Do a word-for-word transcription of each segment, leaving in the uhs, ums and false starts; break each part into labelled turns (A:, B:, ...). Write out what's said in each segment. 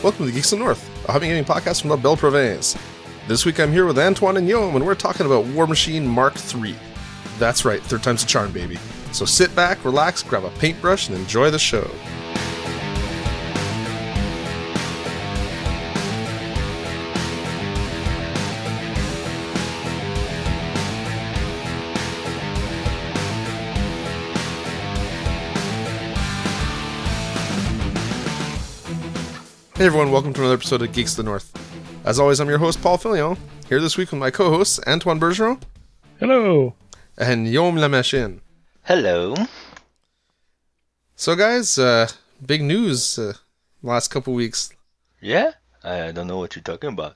A: Welcome to the Geeks of the North, a hobby gaming podcast from La Belle Province. This week I'm here with Antoine and Yom, and we're talking about War Machine Mark three. That's right, third time's a charm, baby. So sit back, relax, grab a paintbrush, and enjoy the show. Hey everyone, welcome to another episode of Geeks of the North. As always, I'm your host, Paul Fillion, here this week with my co-hosts, Antoine Bergeron.
B: Hello.
A: And Yom La Machine.
C: Hello.
A: So guys, uh, big news uh, last couple weeks.
C: Yeah? I don't know what you're talking about.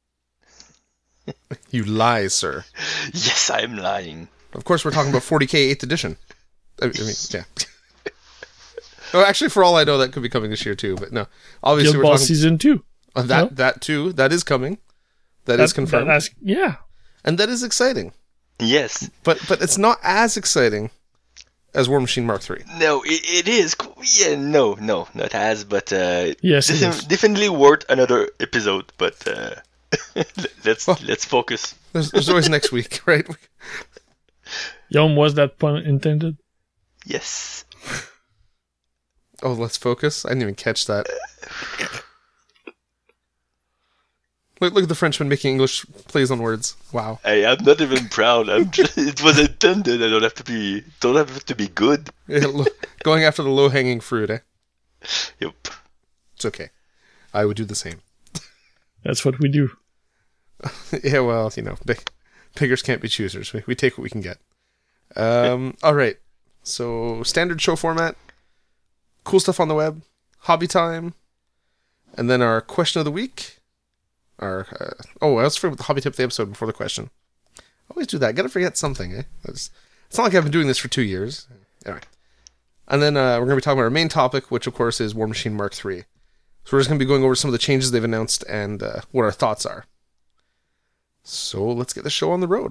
A: You lie, sir.
C: Yes, I'm lying.
A: Of course, we're talking about forty K eighth edition. I mean, yeah. Oh, actually, for all I know, that could be coming this year too. But no, obviously
B: Guild
A: we're
B: Ball
A: talking
B: season two.
A: uh, that
B: No?
A: that too. That is coming. That, that is confirmed,
B: that- that's- yeah.
A: and that is exciting.
C: Yes.
A: But but it's not as exciting as War Machine Mark three.
C: No, it, it is. co- Yeah, no, no, not as, but uh,
B: Yes, it
C: defi-
B: is.
C: definitely worth another episode. But uh, let's
A: Well-
C: let's focus.
A: There's, there's always next week, right?
B: Yom, was that pun intended?
C: Yes.
A: Oh, let's focus. I didn't even catch that. Look, look at the Frenchman making English plays on words. Wow.
C: I, I'm not even proud. I'm just, it was intended. I don't have to be. Don't have to be good.
A: Yeah, lo- going after the low-hanging fruit, eh?
C: Yep.
A: It's okay. I would do the same.
B: That's what we do.
A: Yeah, well, you know, big, beggars can't be choosers. We, we take what we can get. Um, all right. So, standard show format, cool stuff on the web, hobby time, and then our question of the week. Our uh, oh, I also forgot the hobby tip of the episode before the question. Always do that. Gotta forget something, eh? It's, it's not like I've been doing this for two years. Anyway. And then uh, we're going to be talking about our main topic, which of course is War Machine Mark three. So we're just going to be going over some of the changes they've announced and uh, what our thoughts are. So let's get the show on the road.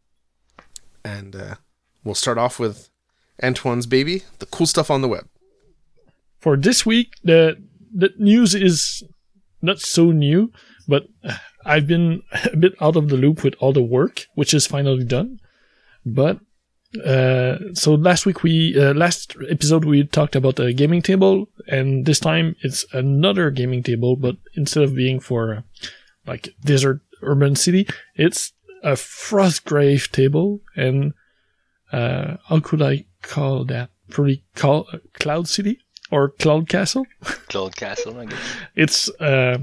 A: And uh, we'll start off with Antoine's baby, the cool stuff on the web.
B: For this week, the the news is not so new, but uh, I've been a bit out of the loop with all the work, which is finally done. But uh, so last week we uh, last episode we talked about a gaming table, and this time it's another gaming table, but instead of being for uh, like desert urban city, it's a Frostgrave table, and uh, how could I call that? Pretty call Cloud City or Cloud Castle?
C: Cloud Castle, I guess.
B: It's uh,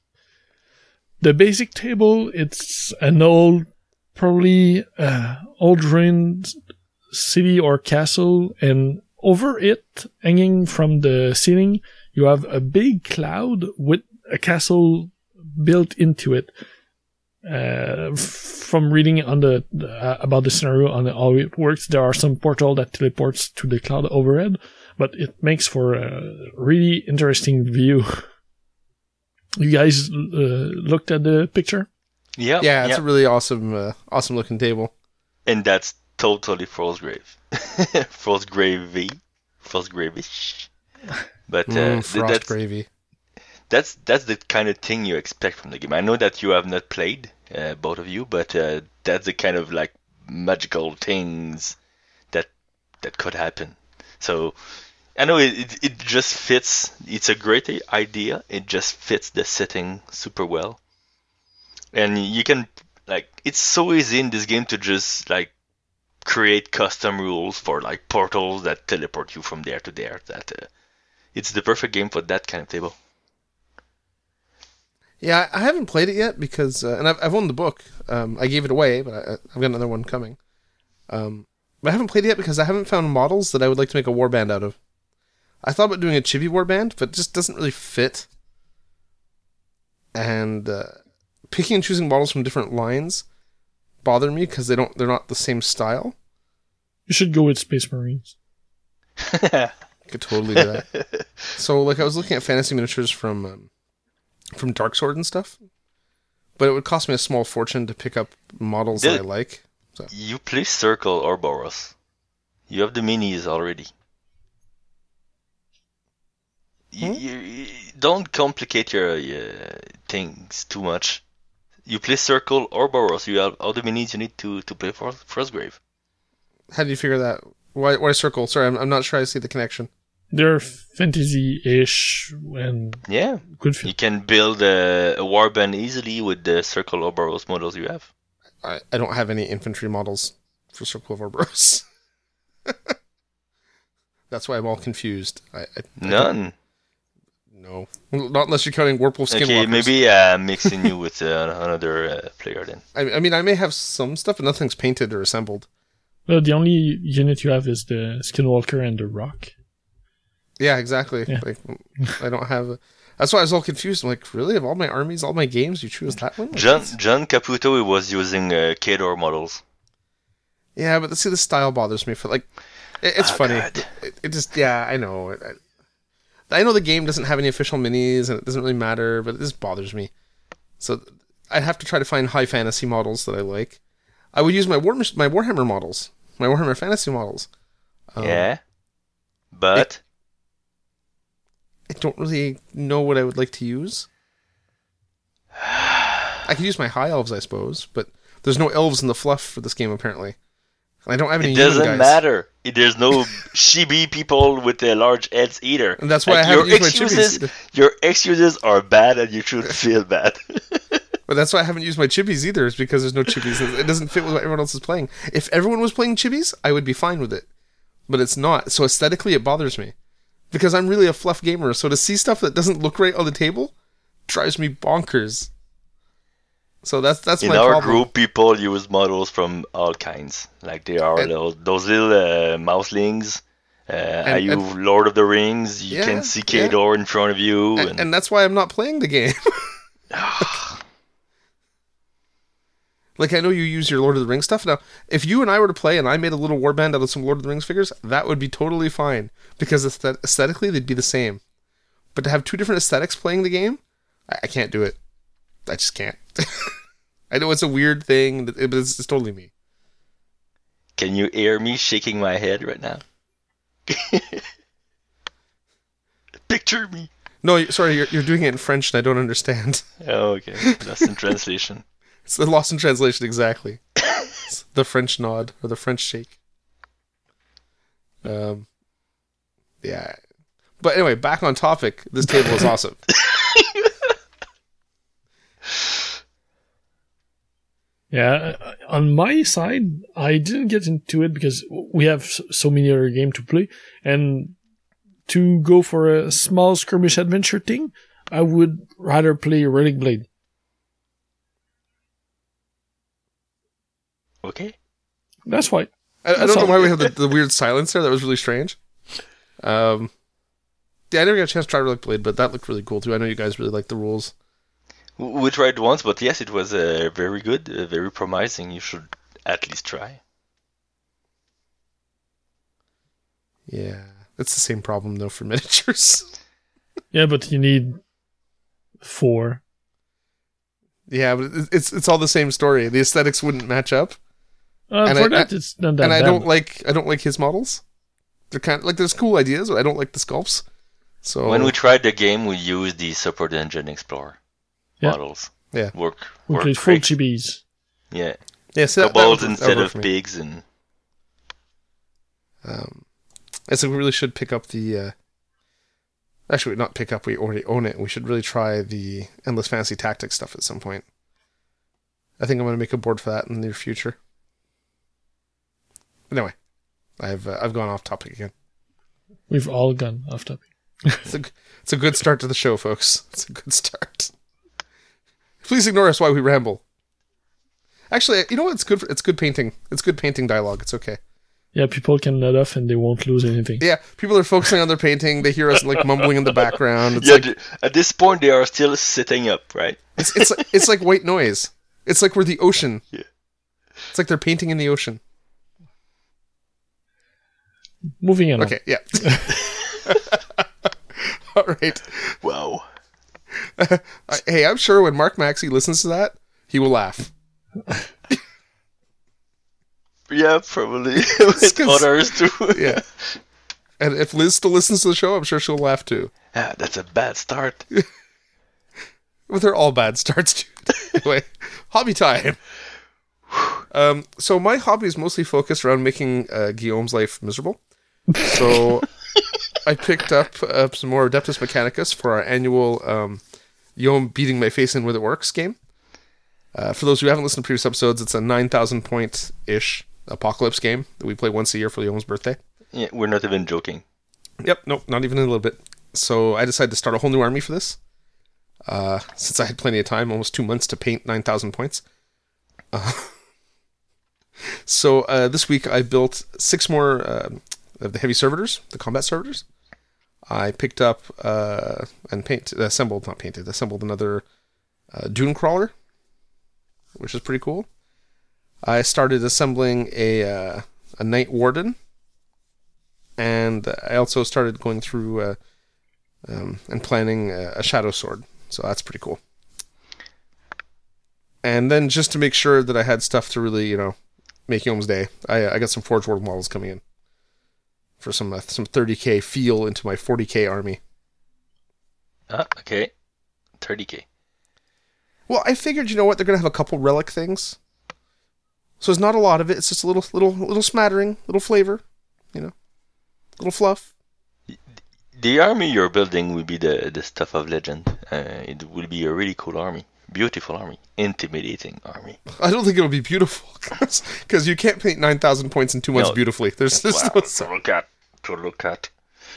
B: the basic table. It's an old, probably uh, old ruined city or castle, and over it, hanging from the ceiling, you have a big cloud with a castle built into it. Uh, f- from reading on the uh, about the scenario on how it works, there are some portal that teleports to the cloud overhead, but it makes for a really interesting view. You guys uh, looked at the picture?
C: Yep.
A: Yeah, it's
C: yep.
A: a really awesome, uh, awesome looking table.
C: And that's totally Frostgrave. Frostgrave-y. Frostgrave-ish. But uh,
A: Mm,
C: th-
A: frost
C: that's,
A: gravy.
C: that's that's the kind of thing you expect from the game. I know that you have not played, uh, both of you, but uh, that's the kind of like magical things that that could happen. So I know it, it it just fits. It's a great idea. It just fits the setting super well, and you can like it's so easy in this game to just like create custom rules for like portals that teleport you from there to there. That uh, it's the perfect game for that kind of table.
A: Yeah, I haven't played it yet because, uh, and I've, I've owned the book. Um, I gave it away, but I, I've got another one coming. Um, but I haven't played it yet because I haven't found models that I would like to make a warband out of. I thought about doing a chibi warband, but it just doesn't really fit. And uh, picking and choosing models from different lines bother me because they don't, they're not the same style.
B: You should go with Space Marines.
A: Could totally do that. So, like, I was looking at fantasy miniatures from um, from Dark Sword and stuff, but it would cost me a small fortune to pick up models
C: Did-
A: that I like. So.
C: You play Circle or Boros. You have the minis already. You,
A: Hmm?
C: you, you- don't complicate your uh, things too much. You play Circle or Boros. You have all the minis you need to, to play for Frostgrave.
A: How did you figure that? Why why circle? Sorry, I'm I'm not sure I see the connection.
B: They're fantasy-ish and
C: Yeah.
B: good feel.
C: You can build a, a warband easily with the Circle or Boros models you have.
A: I, I don't have any infantry models for Circle of Ouroboros. That's why I'm all confused. I, I,
C: None.
A: I no, not unless you're counting Warpwolf Skinwalkers.
C: Okay, maybe uh, mixing you with uh, another uh, player then.
A: I, I mean, I may have some stuff, but nothing's painted or assembled.
B: No, the only unit you have is the Skinwalker and the Rock.
A: Yeah, exactly.
B: Yeah.
A: Like, I don't have. A, that's why I was all confused. I'm like, really? Of all my armies, all my games, you choose that one? Like,
C: John John Caputo was using uh, Khador models.
A: yeah, but see, the style bothers me. For like, it, it's
C: Oh,
A: funny.
C: God.
A: It, it just, yeah, I know. I, I know the game doesn't have any official minis, and it doesn't really matter, but it just bothers me. So I'd have to try to find high fantasy models that I like. I would use my War my Warhammer models, my Warhammer Fantasy models. Um,
C: Yeah. But
A: I don't really know what I would like to use. I could use my High Elves, I suppose, but there's no elves in the fluff for this game, apparently. And I don't have any
C: it
A: human
C: doesn't
A: guys.
C: matter. There's no chibi people with uh, large heads either.
A: And that's why
C: Like,
A: I haven't
C: your
A: used my
C: excuses,
A: chibis.
C: Your excuses are bad and you should feel bad.
A: But that's why I haven't used my chibis either, is because there's no chibis. It doesn't fit with what everyone else is playing. If everyone was playing chibis, I would be fine with it. But it's not. So aesthetically, it bothers me. Because I'm really a fluff gamer, so to see stuff that doesn't look right on the table drives me bonkers. So that's that's
C: In
A: my
C: our
A: problem.
C: group, people use models from all kinds. Like they are
A: And-
C: little, those little uh, mouselings. Uh, are you
A: and-
C: Lord of the Rings? You
A: Yeah,
C: can see
A: yeah.
C: Khador in front of you.
A: And,
C: And,
A: and that's why I'm not playing the game. Like, I know you use your Lord of the Rings stuff. Now, if you and I were to play and I made a little warband out of some Lord of the Rings figures, that would be totally fine. Because aesthet- aesthetically, they'd be the same. But to have two different aesthetics playing the game, I, I can't do it. I just can't. I know it's a weird thing, but it's, it's totally me.
C: Can you hear me shaking my head right now? Picture me.
A: No, you- sorry, you're, you're doing it in French and I don't understand.
C: Oh, okay. That's in translation.
A: It's the lost in translation, exactly. It's the French nod, or the French shake. Um, yeah. But anyway, back on topic. This table is awesome.
B: Yeah, uh, on my side, I didn't get into it because we have s- so many other games to play, and to go for a small skirmish adventure thing, I would rather play Relic Blade.
C: Okay.
B: That's why.
A: I, I
B: That's
A: don't know
B: all.
A: why we have the, the weird silence there. That was really strange. Um, yeah, I never got a chance to try Relic Blade, but that looked really cool too. I know you guys really like the rules.
C: W- We tried once, but yes, it was uh, very good, uh, very promising. You should at least try.
A: Yeah, it's the same problem though for miniatures.
B: Yeah, but you need four.
A: Yeah, but it- it's it's all the same story. The aesthetics wouldn't match up,
B: Uh,
A: And
B: for
A: I-
B: that,
A: I-
B: it's not that
A: and I
B: bad.
A: don't like I don't like his models. They're kind of like there's cool ideas, but I don't like the sculpts. So
C: When we tried the game, we used the Super Dungeon Explorer
B: Yeah.
C: models.
A: Yeah.
C: Work,
B: we
C: work
B: played full
C: great.
B: chibis.
C: Yeah.
A: yeah, so that, that
C: Kobolds
A: would- that would
C: instead
A: work
C: of
A: for me.
C: pigs and
A: Um, I think we really should pick up the. Uh, actually, not pick up. We already own it. We should really try the Endless Fantasy Tactics stuff at some point. I think I'm going to make a board for that in the near future. But anyway, I've uh, I've gone off topic again.
B: We've all gone off topic.
A: It's a it's a good start to the show, folks. It's a good start. Please ignore us while we ramble. Actually, you know what? It's good. For, it's good painting. It's good painting dialogue. It's okay.
B: Yeah, people can nod off and they won't lose anything.
A: Yeah, people are focusing on their painting. They hear us like mumbling in the background. It's
C: yeah.
A: like
C: th- at this point, they are still sitting up, right?
A: it's it's like, it's like white noise. It's like we're the ocean.
C: Yeah.
A: It's like they're painting in the ocean.
B: Moving on.
A: Okay, yeah. All right.
C: Wow.
A: I- Hey, I'm sure when Mark Maxey listens to that, he will laugh.
C: Yeah, probably with
A: 'cause-
C: others too.
A: Yeah. And if Liz still listens to the show, I'm sure she'll laugh too.
C: Ah, that's a bad start.
A: But they're all bad starts, dude. Anyway, hobby time. Um, so my hobby is mostly focused around making uh, Guillaume's life miserable. So I picked up uh, some more Adeptus Mechanicus for our annual um, Guillaume beating my face in with it works game. Uh, for those who haven't listened to previous episodes, it's a nine thousand point-ish apocalypse game that we play once a year for Guillaume's birthday.
C: Yeah, we're not even joking.
A: Yep, nope, not even a little bit. So I decided to start a whole new army for this. Uh, since I had plenty of time, almost two months to paint nine thousand points. Uh, so uh, this week I built six more uh, of the heavy servitors, the combat servitors. I picked up uh, and paint, assembled, not painted, assembled another uh, Dune Crawler, which is pretty cool. I started assembling a uh, a Night Warden, and I also started going through uh, um, and planning a, a Shadow Sword. So that's pretty cool. And then just to make sure that I had stuff to really, you know, make Guillaume's day, I, I got some Forge World models coming in for some uh, some thirty K feel into my forty K army.
C: Ah, okay. thirty K.
A: Well, I figured, you know what, they're going to have a couple relic things. So there's not a lot of it. It's just a little, little, little smattering, little flavor, you know, little fluff.
C: The army you're building will be the, the stuff of legend. Uh, it will be a really cool army. Beautiful army. Intimidating army.
A: I don't think it'll be beautiful, because you can't paint nine thousand points in two months
C: No.
A: beautifully. There's, there's
C: Wow,
A: no...
C: to look at. To look at.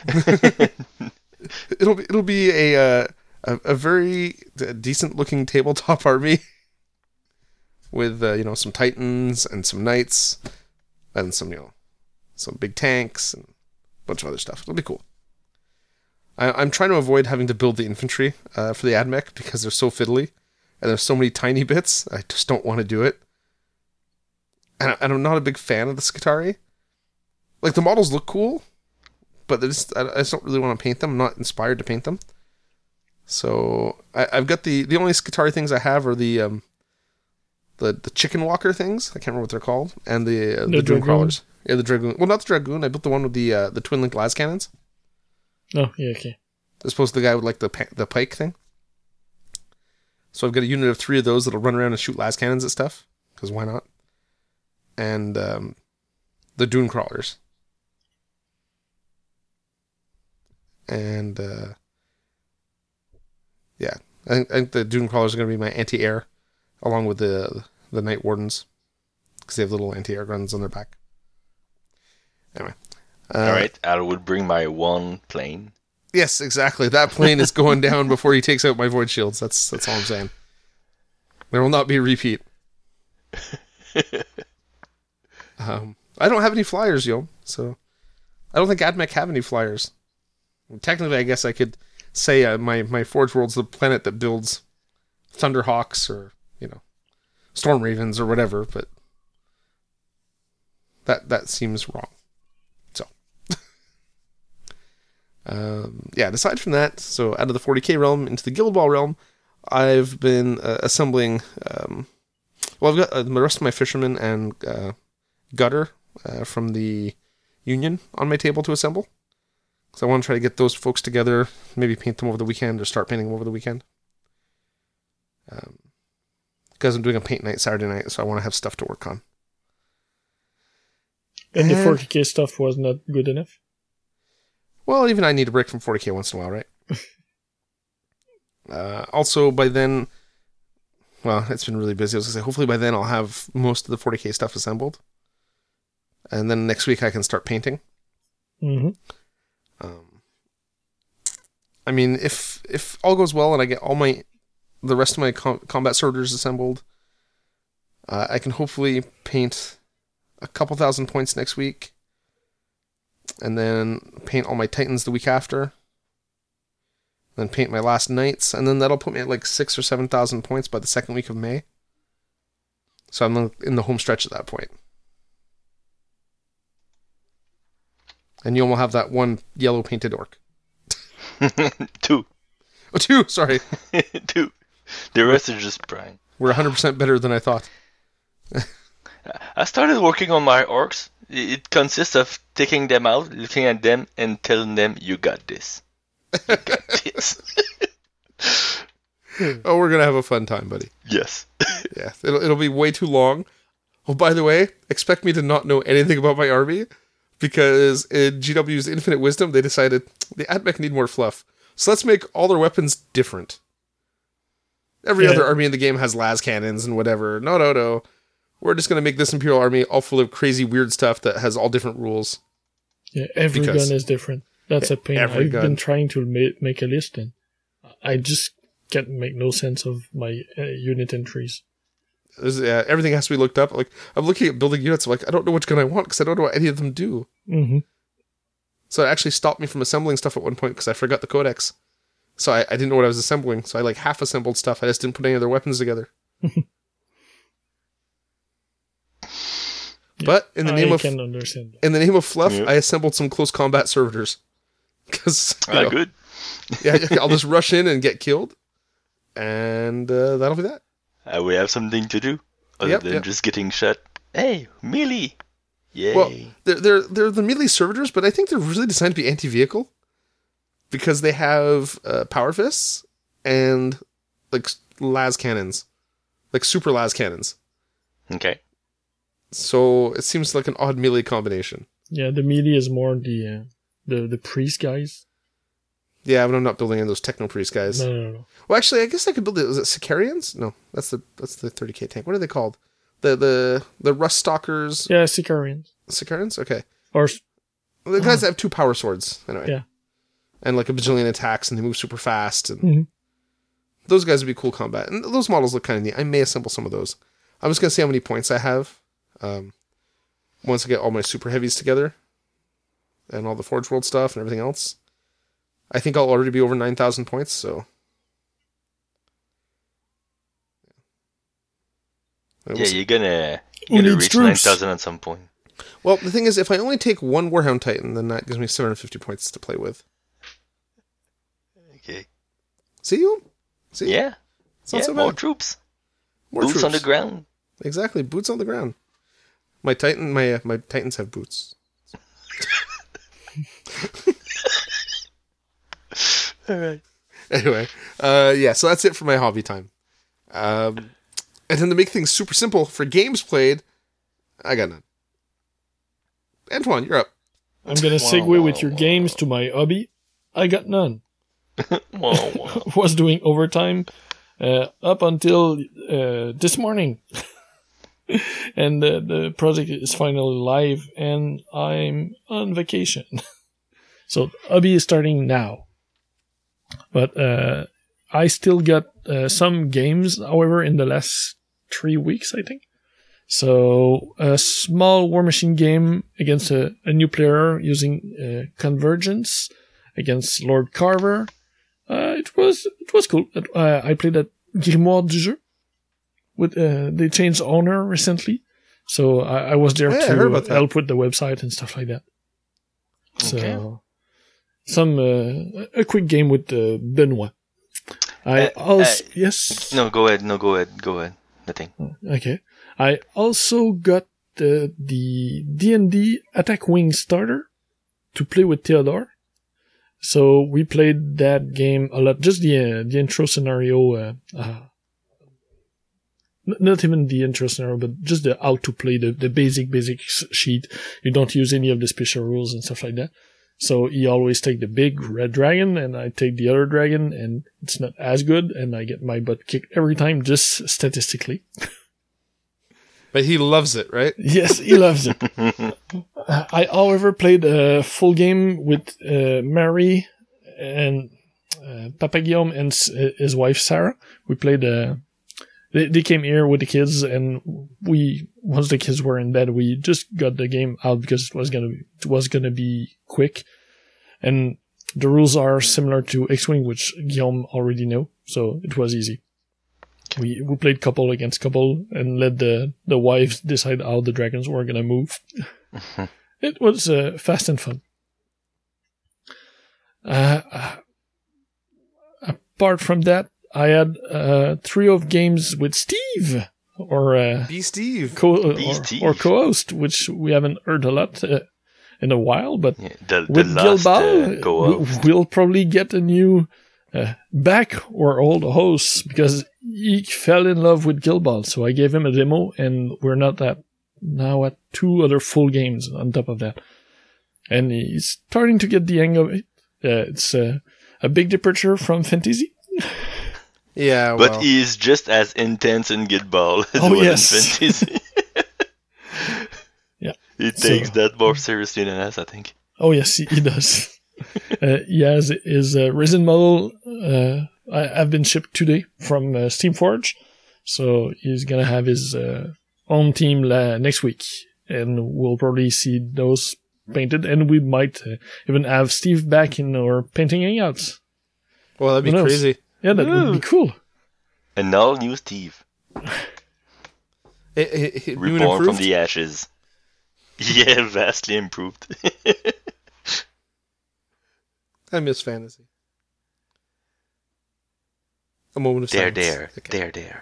A: it'll be, it'll be a, uh, a, a very decent-looking tabletop army with, uh, you know, some titans and some knights and some, you know, some big tanks and a bunch of other stuff. It'll be cool. I, I'm trying to avoid having to build the infantry uh, for the AdMech because they're so fiddly and there's so many tiny bits. I just don't want to do it. And, I, and I'm not a big fan of the Skitarii. Like, the models look cool, but just, I, I just don't really want to paint them. I'm not inspired to paint them. So I, I've got the the only Skitarii things I have are the um the the chicken walker things. I can't remember what they're called, and the uh, the, the Dune Crawlers. Yeah, the Dragoon. Well, not the Dragoon. I built the one with the uh, the twin link las cannons.
B: Oh, yeah, okay.
A: As opposed to the guy with like the pa- the pike thing. So I've got a unit of three of those that'll run around and shoot las cannons at stuff, because why not? And um, the Dune Crawlers. And uh, yeah, I think, I think the Dune Crawlers are going to be my anti-air, along with the the Night Wardens, because they have little anti-air guns on their back. Anyway. Uh,
C: All right, I will bring my one plane.
A: Yes, exactly. That plane is going down before he takes out my void shields. That's that's all I'm saying. There will not be a repeat. um, I don't have any flyers, yo. So I don't think AdMech have any flyers. Technically, I guess I could say uh, my my Forge World's the planet that builds Thunderhawks or, you know, Storm Ravens or whatever, but that that seems wrong. Um, yeah, and aside from that, so out of the forty K realm into the Guild Ball realm, I've been uh, assembling, um, well, I've got uh, the rest of my Fisherman and uh, Gutter uh, from the Union on my table to assemble. So I want to try to get those folks together, maybe paint them over the weekend or start painting them over the weekend. Um, because I'm doing a paint night Saturday night, so I want to have stuff to work on.
B: And the
A: And-
B: forty K stuff was not good enough?
A: Well, even I need a break from forty K once in a while, right? uh, also, by then, well, it's been really busy. I was going to say, hopefully by then I'll have most of the forty K stuff assembled. And then next week I can start painting.
B: Mm-hmm.
A: Um, I mean, if if all goes well and I get all my, the rest of my com- combat sorters assembled, uh, I can hopefully paint a couple thousand points next week. And then paint all my Titans the week after. Then paint my last Knights. And then that'll put me at like six or seven thousand points by the second week of May. So I'm in the home stretch at that point. And you'll have that one yellow painted orc.
C: Two.
A: Oh, two, sorry.
C: Two. The rest is just Brian.
A: We're one hundred percent better than I thought.
C: I started working on my orcs. It consists of taking them out, looking at them, and telling them, "You got this. You got this."
A: Oh, we're gonna have a fun time, buddy.
C: Yes.
A: Yeah, it'll it'll be way too long. Oh, by the way, expect me to not know anything about my army, because in G W's Infinite Wisdom, they decided the AdMech need more fluff. So let's make all their weapons different. Every
B: Yeah.
A: other army in the game has las cannons and whatever. No, no, no. We're just going to make this Imperial army all full of crazy weird stuff that has all different rules.
B: Yeah, every
A: Because-
B: gun is different. That's a pain.
A: every
B: I've
A: gun.
B: been trying to ma- make a list, and I just can't make no sense of my uh, unit entries.
A: There's, uh, everything has to be looked up. Like, I'm looking at building units. I'm like, I don't know which gun I want because I don't know what any of them do.
B: Mm-hmm.
A: So it actually stopped me from assembling stuff at one point because I forgot the codex. So I, I didn't know what I was assembling. So I like half assembled stuff. I just didn't put any of their weapons together. But in the name
B: I
A: of
B: can understand that.
A: in the name of fluff,
C: Yeah.
A: I assembled some close combat servitors. Because
C: Ah, good.
A: yeah, I'll just rush in and get killed, and uh, that'll be that.
C: Uh, we have something to do other
A: Yep,
C: than
A: yep.
C: just getting shot. Hey, melee! Yay!
A: Well, they're they're they're the melee servitors, but I think they're really designed to be anti-vehicle because they have uh, power fists and like las cannons, like super las cannons.
C: okay.
A: So it seems like an odd melee combination.
B: Yeah, the melee is more the uh, the the priest guys.
A: Yeah, but I'm not building in those techno priest guys.
B: No, no, no.
A: Well, actually, I guess I could build it. Was it Sicarians? No, that's the that's the thirty K tank. What are they called? The the the rust stalkers.
B: Yeah, Sicarians.
A: Sicarians. Okay.
B: Or s-
A: Well, the guys that have two power swords, anyway.
B: Yeah.
A: And like a bajillion attacks, and they move super fast. And
B: Mhm.
A: those guys would be cool combat. And those models look kind of neat. I may assemble some of those. I'm just going to see how many points I have. Um, once I get all my super heavies together. And all the Forge World stuff and everything else. I think I'll already be over nine thousand points, so... We'll
C: Yeah,
A: see.
C: you're gonna,
B: Who
C: you're gonna
B: needs
C: reach nine
B: troops?
C: thousand at some point.
A: Well, the thing is, if I only take one Warhound Titan, then that gives me seven hundred fifty points to play with.
C: Okay.
A: See you? See?
C: Yeah.
A: It's not
C: Yeah,
A: so
C: more
A: bad.
C: troops.
A: More
C: Boots
A: troops.
C: on the ground.
A: Exactly, boots on the ground. My Titan, my uh, my Titans have boots.
C: All right.
A: Anyway, uh, yeah, so that's it for my hobby time. Um, and then to make things super simple for games played, I got none. Antoine, you're up.
B: I'm gonna segue with your games to my hobby. I got none.
C: Whoa, whoa.
B: Was doing overtime uh, up until uh, this morning. And the, the project is finally live, and I'm on vacation. So hobby is starting now. But uh, I still got uh, some games, however, in the last three weeks, I think. So a small War Machine game against a, a new player using uh, Convergence against Lord Carver. Uh, it was it was cool. Uh, I played at Grimoire du Jeu. With uh, they changed owner recently, so I, I was there
A: Yeah, I heard
B: to
A: about that.
B: help with the website and stuff like that. So
C: Okay.
B: some uh, a quick game with uh, Benoit. I
C: Uh,
B: also
C: uh,
B: yes
C: No, go ahead. No, go ahead. Go ahead. Nothing.
B: okay. I also got the the D and D Attack Wing starter to play with Theodore. So we played that game a lot. Just the uh, the intro scenario. Uh, uh, n- not even the intro scenario, but just the how to play the the basic basic s- sheet. You don't use any of the special rules and stuff like that. So he always take the big red dragon, and I take the other dragon, and it's not as good, and I get my butt kicked every time, just statistically.
A: But he loves it, right?
B: Yes, he loves it. I, however, played a full game with uh, Mary and uh, Papa Guillaume and s- his wife Sarah. We played. Uh, they, they came here with the kids, and we once the kids were in bed, we just got the game out because it was gonna be, it was gonna be quick, and the rules are similar to X-Wing, which Guillaume already know, so it was easy. We we played couple against couple and let the, the wives decide how the dragons were gonna move. It was uh, fast and fun. Uh, uh, apart from that, I had uh, three of games with Steve or uh,
A: B. Steve.
B: co-
C: B.
B: or,
C: Steve.
B: or co-host, which we haven't heard a lot uh, in a while. But
C: Yeah, the, the
B: with
C: last
B: Gilbal,
C: uh, co-op.
B: we- we'll probably get a new uh, back or old host because he fell in love with Gilbal. So I gave him a demo, and we're not at now at two other full games on top of that. And he's starting to get the hang of it. Uh, it's uh, a big departure from Fantasy.
A: Yeah,
C: But
A: well.
C: he is just as intense in Gilbal as
B: Oh,
C: he was
B: yes.
C: in Fantasy.
B: Yeah.
C: He
B: So-
C: takes that more seriously than us, I think.
B: Oh yes, he, he does. uh, he has his uh, resin model. Uh, I, have been shipped today from uh, Steamforge, so he's gonna have his uh, own team la- next week, and we'll probably see those painted, and we might uh, even have Steve back in our painting hangouts.
A: Well, that'd be
B: Who knows?
A: crazy.
B: Yeah, that would be cool.
C: An all new Steve,
A: It, it, it, new and
C: reborn from
A: improved?
C: the ashes. Yeah, vastly improved.
A: I miss fantasy. A moment of
C: there,
A: silence.
C: there,
A: Okay.
C: there, there.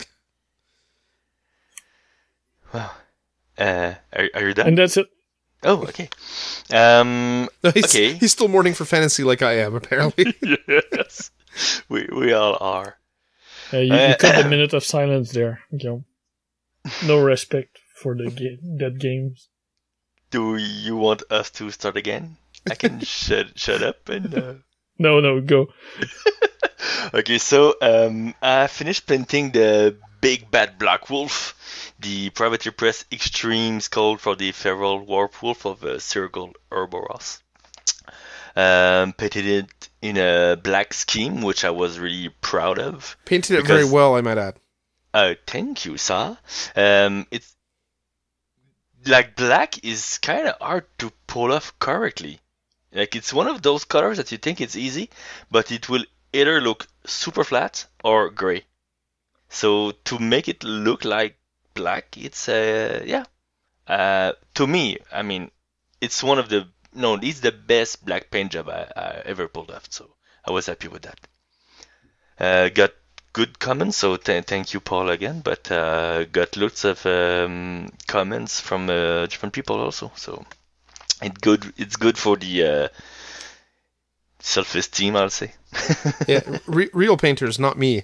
C: Well, uh, are, are you done?
B: And that's it.
C: Oh, okay. Um,
A: No, he's,
C: okay.
A: he's still mourning for fantasy like I am, apparently.
C: yes, we we all are.
B: Uh, you, you cut the minute of silence there. Guillaume. No respect for the ga- dead games.
C: Do you want us to start again? I can shut shut up and. Uh...
B: No, no, go.
C: Okay, so um, I finished painting the Big Bad Black Wolf, the Privateer Press Extreme Skull for the Feral Warp Wolf of uh, Circle Urboros. Um, painted it in a black scheme, which I was really proud of.
A: Painted it
C: Because-
A: very well, I might add.
C: Uh, thank you, sir. Um, it's like black is kind of hard to pull off correctly. Like it's one of those colors that you think it's easy, but it will either look super flat or gray. So to make it look like black, it's uh yeah. Uh, to me, I mean, it's one of the no, it's the best black paint job I, I ever pulled off. So I was happy with that. Uh, got good comments, so th- thank you, Paul, again. But uh, got lots of um, comments from uh, different people also. So it good. It's good for the uh, self-esteem, I'll say.
A: Yeah, re- real painters, not me.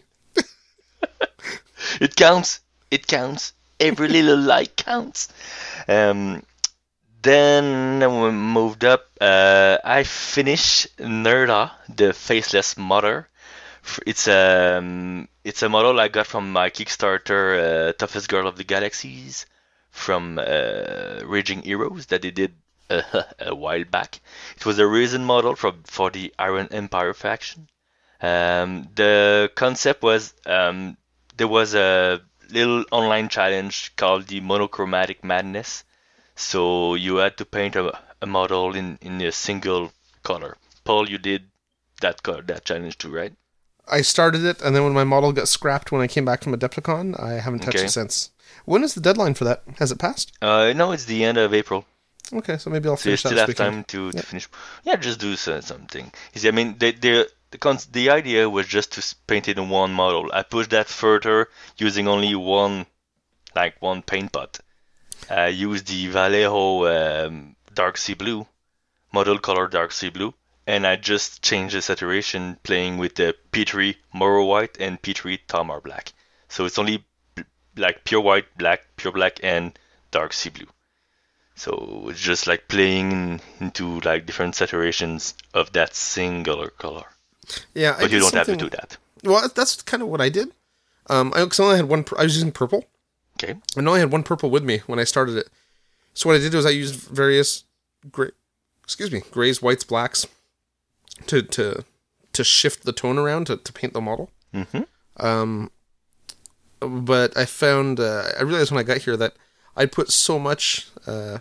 C: It counts. It counts. Every little light counts. Um, then we moved up. Uh, I finished Nerda, the faceless mother. It's a um, it's a model I got from my Kickstarter, uh, Toughest Girl of the Galaxies, from uh, Raging Heroes that they did uh, a while back. It was a resin model for for the Iron Empire faction. Um, the concept was um, there was a little online challenge called the Monochromatic Madness. So you had to paint a, a model in, in a single color. Paul, you did that color, that challenge too, right?
A: I started it, and then when my model got scrapped when I came back from Adepticon, I haven't touched
C: Okay.
A: it since. When is the deadline for that? Has it passed?
C: Uh, no, it's the end of April.
A: Okay, so maybe I'll
C: So you
A: finish that
C: still
A: this
C: have
A: weekend.
C: time to, to
A: Yep.
C: finish. Yeah, just do so- something. You see, I mean, the the the, cons- the idea was just to s- paint it in one model. I pushed that further using only one, like one paint pot. I used the Vallejo um, Dark Sea Blue, model color Dark Sea Blue, and I just changed the saturation playing with the P three Morrow White and P three Tamar Black. So it's only b- like pure white, black, pure black, and Dark Sea Blue. So it's just like playing into like different saturations of that singular color.
A: Yeah, I
C: But you
A: did
C: don't have to
A: something-
C: do that.
A: Well, that's kind of what I did. Um, I, 'cause I only had one. pur- I was using purple.
C: Okay.
A: I only had one purple with me when I started it. So what I did was I used various gray, excuse me, grays, whites, blacks to to to shift the tone around to, to paint the model.
C: Mm-hmm.
A: Um, but I found uh, I realized when I got here that I'd put so much uh,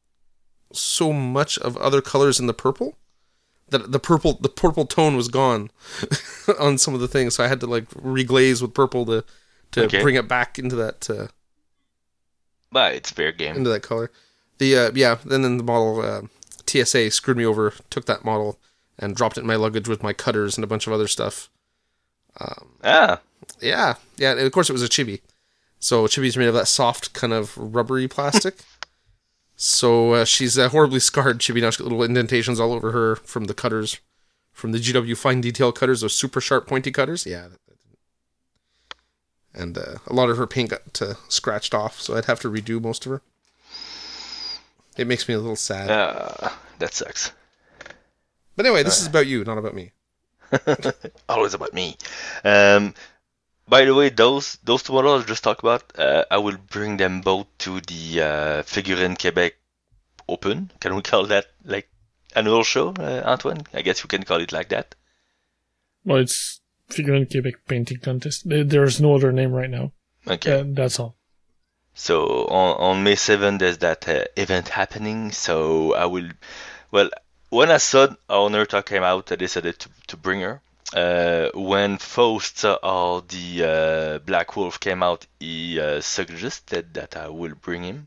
A: so much of other colors in the purple that the purple the purple tone was gone on some of the things. So I had to like reglaze with purple to to
C: Okay.
A: bring it back into that. Uh,
C: But it's fair game.
A: into that color. The uh, yeah, then then the model uh, T S A screwed me over, took that model and dropped it in my luggage with my cutters and a bunch of other stuff.
C: Ah,
A: Yeah, yeah. And of course, it was a chibi. So Chibi's made of that soft kind of rubbery plastic. So uh, she's uh, horribly scarred. Chibi now she's got little indentations all over her from the cutters, from the G W fine detail cutters, those super sharp pointy cutters. Yeah. And uh, a lot of her paint got uh, scratched off, so I'd have to redo most of her. It makes me a little sad.
C: Uh, that sucks.
A: But anyway, this uh, is about you, not about me.
C: Always about me. Um, by the way, those those two models I just talked about, uh, I will bring them both to the uh, Figurine Quebec Open. Can we call that like annual show, uh, Antoine? I guess you can call it like that.
B: Well, it's Figurine Quebec Painting Contest. There's no other name right now.
C: Okay.
B: Uh, that's all.
C: So on, on May seventh, there's that uh, event happening. So I will, well, when I saw Honorta came out, I decided to, to bring her. Uh, when Faust or the uh, Black Wolf came out, he uh, suggested that I will bring him.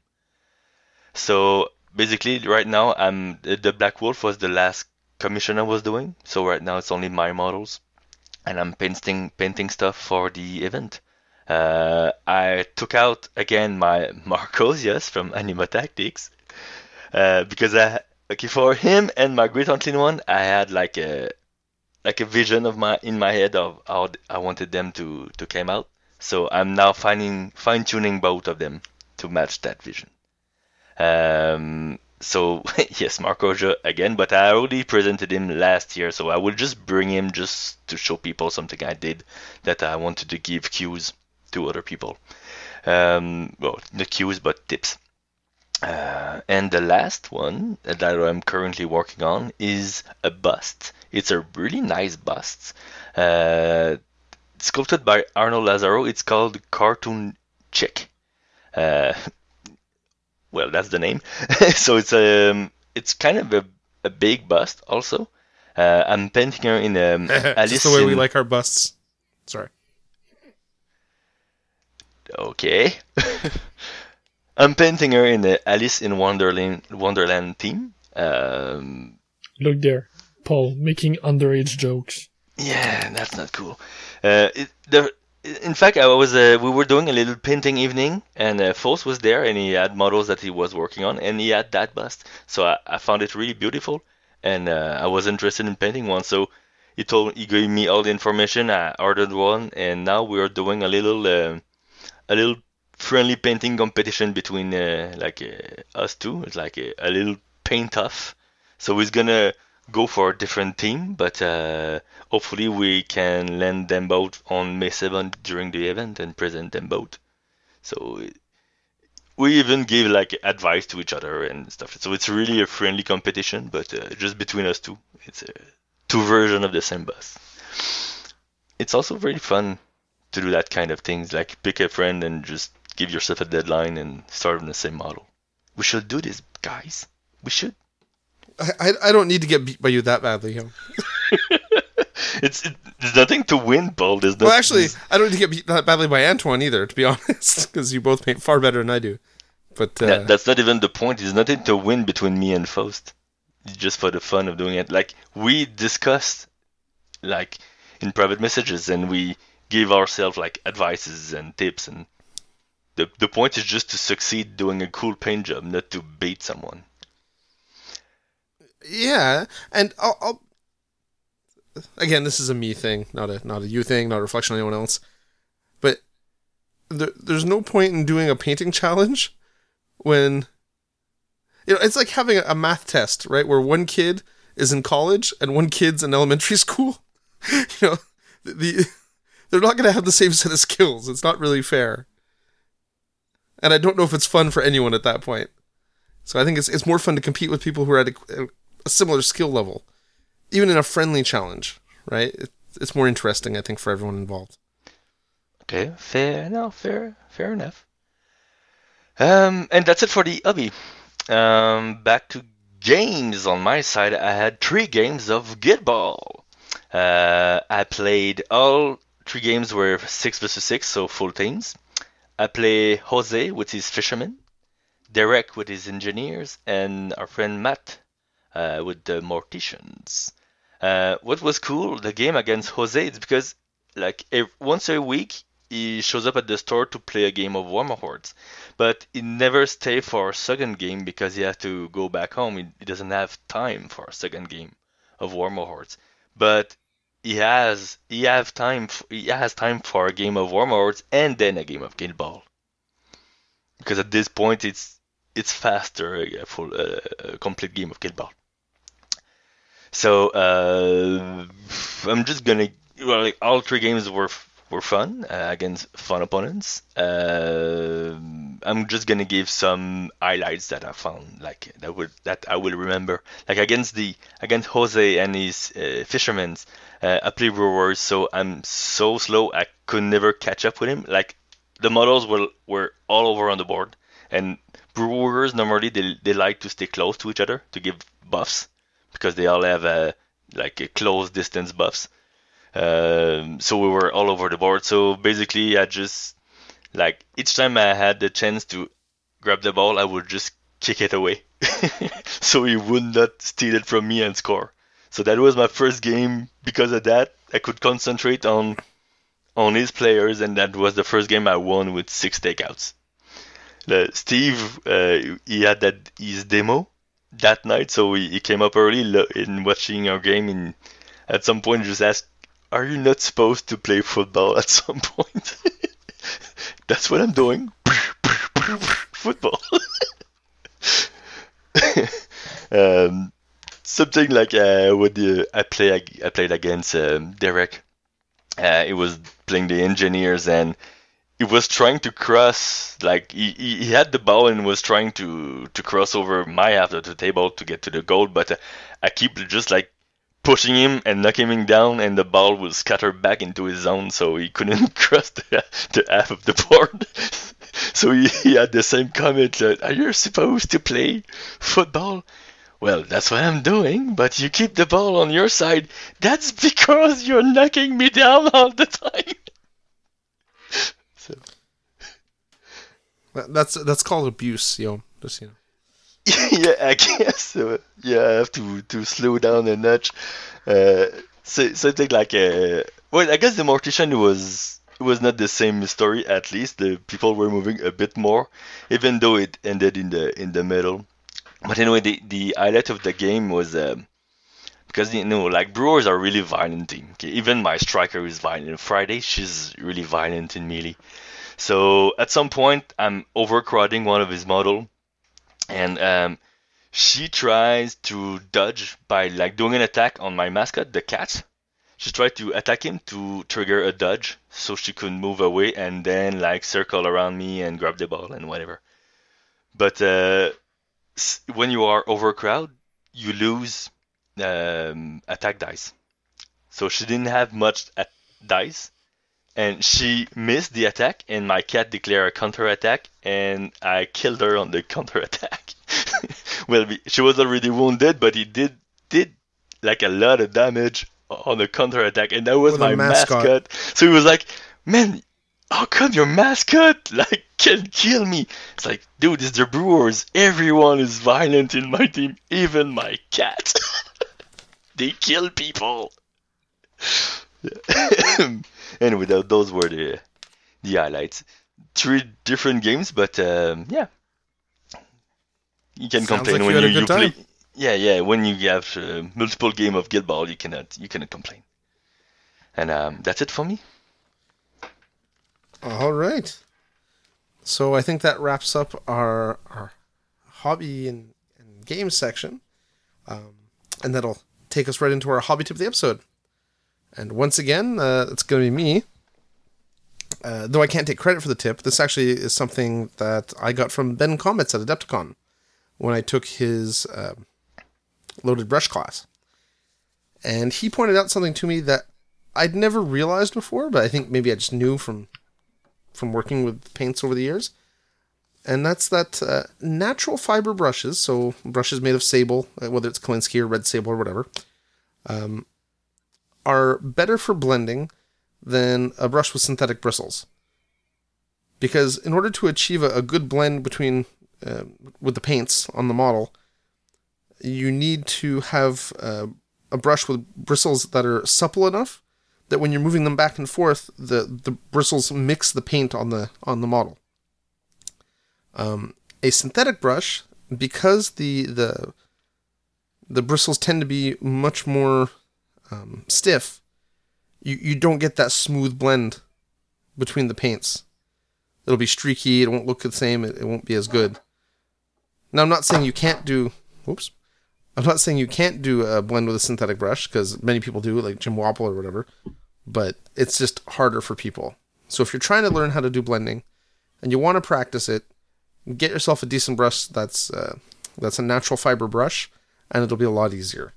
C: So basically, right now, I'm the Black Wolf was the last commission I was doing. So right now, it's only my models, and I'm painting painting stuff for the event. Uh, I took out again my Marcos, yes, from Anima Tactics, uh, because I okay for him and my Great Hunting one, I had like a like a vision of my in my head of how I wanted them to to come out. So I'm now finding fine tuning both of them to match that vision. Um, so yes, Marco again, but I already presented him last year, so I will just bring him just to show people something I did that I wanted to give cues to other people. Um, well, not cues, but tips. Uh, and the last one that I'm currently working on is a bust. It's a really nice bust. Uh, sculpted by Arno Lazaro. It's called Cartoon Chick. Uh, well, that's the name. So it's um, it's kind of a, a big bust also. Uh, I'm painting her in um, Alice.
A: Just the way
C: in...
A: we like our busts. Sorry.
C: Okay. I'm painting her in the Alice in Wonderland Wonderland theme. Um,
B: Look there, Paul making underage jokes.
C: Yeah, that's not cool. Uh, it, the, in fact, I was uh, we were doing a little painting evening, and uh, Faust was there, and he had models that he was working on, and he had that bust. So I, I found it really beautiful, and uh, I was interested in painting one. So he told he gave me all the information. I ordered one, and now we are doing a little uh, a little friendly painting competition between uh, like uh, us two. It's like a, a little paint off. So he's gonna go for a different team, but uh, hopefully we can land them both on May seventh during the event and present them both. So we even give like advice to each other and stuff. So it's really a friendly competition, but uh, just between us two. It's uh, two versions of the same bus. It's also very fun to do that kind of things, like pick a friend and just give yourself a deadline and start on the same model. We should do this, guys. We should.
A: I I don't need to get beat by you that badly, yo.
C: it's it, there's nothing to win, Paul. There's
A: well,
C: nothing...
A: actually, I don't need to get beat that badly by Antoine either, to be honest, because you both paint far better than I do. But uh...
C: that, that's not even the point. There's nothing to win between me and Faust. It's just for the fun of doing it. Like we discussed, like in private messages, and we give ourselves like advices and tips, and the the point is just to succeed doing a cool paint job, not to beat someone.
A: Yeah, and I'll, I'll again, this is a me thing, not a not a you thing, not a reflection on anyone else. But there, there's no point in doing a painting challenge when, you know, it's like having a math test, right? Where one kid is in college and one kid's in elementary school. You know, the, the they're not going to have the same set of skills. It's not really fair, and I don't know if it's fun for anyone at that point. So I think it's it's more fun to compete with people who are at a, a similar skill level, even in a friendly challenge, right? It, it's more interesting, I think, for everyone involved.
C: Okay, fair enough, fair, fair enough. Um, and that's it for the hobby. Um, back to games on my side. I had three games of Guildball. Uh, I played all three games were six versus six, so full teams. I play Jose with his fishermen, Derek with his engineers, and our friend Matt uh, with the morticians. Uh, what was cool, the game against Jose, is because like every, once a week he shows up at the store to play a game of Warhammer Hordes, but he never stay for a second game because he has to go back home. He, he doesn't have time for a second game of Warhammer Hordes, but he has he have time f- he has time for a game of Warhammer Hordes and then a game of Guild Ball, because at this point it's it's faster a full uh, a complete game of Guild Ball. So uh, I'm just gonna well, like, all three games were were fun uh, against fun opponents. Uh, I'm just gonna give some highlights that I found like that would that I will remember. Like against the against Jose and his uh, fishermen, uh, I play Brewers, so I'm so slow I could never catch up with him. Like the models were were all over on the board, and Brewers normally they they like to stay close to each other to give buffs, because they all have a like a close distance buffs. Um, so we were all over the board. So basically, I just like each time I had the chance to grab the ball, I would just kick it away, so he would not steal it from me and score. So that was my first game. Because of that, I could concentrate on on his players, and that was the first game I won with six takeouts. Uh, Steve, uh, he had that his demo that night, so he, he came up early lo- in watching our game, and at some point just asked, "Are you not supposed to play football at some point?" That's what I'm doing. Football. um, something like uh, with the I play I played against um, Derek. Uh, he was playing the engineers, and he was trying to cross, like he, he, he had the ball and was trying to, to cross over my half of the table to get to the goal, but uh, I keep just like pushing him and knocking him down, and the ball will scatter back into his zone, so he couldn't cross the, the half of the board. So he, he had the same comment, uh, "Are you supposed to play football?" "Well, that's what I'm doing, but you keep the ball on your side." "That's because you're knocking me down all the time." So.
A: That's that's called abuse, yo. Just you know.
C: Yeah, I guess. So, yeah, I have to, to slow down a notch. Uh, so something like uh, well, I guess the Mortician was was not the same story. At least the people were moving a bit more, even though it ended in the in the middle. But anyway, the, the highlight of the game was um, because you know, like Brewers are really violent team. Okay? Even my striker is violent. Friday, she's really violent in melee. So at some point, I'm overcrowding one of his model, and um, she tries to dodge by like doing an attack on my mascot, the cat. She tried to attack him to trigger a dodge, so she could move away and then like circle around me and grab the ball and whatever. But uh, when you are overcrowded, you lose um, attack dice. So she didn't have much at dice. And she missed the attack, and my cat declared a counter-attack, and I killed her on the counter-attack. Well, she was already wounded, but he did did like a lot of damage on the counter-attack, and that was
A: With
C: my
A: a mascot.
C: mascot. So he was like, "Man, how come your mascot like can kill me?" It's like, dude, it's the Brewers. Everyone is violent in my team, even my cat. They kill people. Anyway, th- those were the the highlights. Three different games, but um, yeah, you can
A: Sounds
C: complain
A: like
C: when
A: you had
C: you,
A: a
C: you
A: good
C: play.
A: time.
C: Yeah, yeah, when you have uh, multiple game of Guild Ball, you cannot you cannot complain. And um, that's it for me.
A: All right. So I think that wraps up our our hobby and, and game section, um, and that'll take us right into our hobby tip of the episode. And once again, uh, it's going to be me. Uh, though I can't take credit for the tip, this actually is something that I got from Ben Comets at Adepticon when I took his uh, loaded brush class. And he pointed out something to me that I'd never realized before, but I think maybe I just knew from from working with paints over the years. And that's that uh, natural fiber brushes, so brushes made of sable, whether it's Kolinsky or red sable or whatever, um, are better for blending than a brush with synthetic bristles. Because in order to achieve a, a good blend between uh, with the paints on the model, you need to have uh, a brush with bristles that are supple enough, that when you're moving them back and forth, the, the bristles mix the paint on the on the model. Um, a synthetic brush, because the the the bristles tend to be much more um, stiff, you, you don't get that smooth blend between the paints. It'll be streaky, it won't look the same, it, it won't be as good. Now, I'm not saying you can't do... Whoops. I'm not saying you can't do a blend with a synthetic brush, because many people do, like Jim Wapple or whatever, but it's just harder for people. So if you're trying to learn how to do blending, and you want to practice it, get yourself a decent brush that's uh, that's a natural fiber brush, and it'll be a lot easier.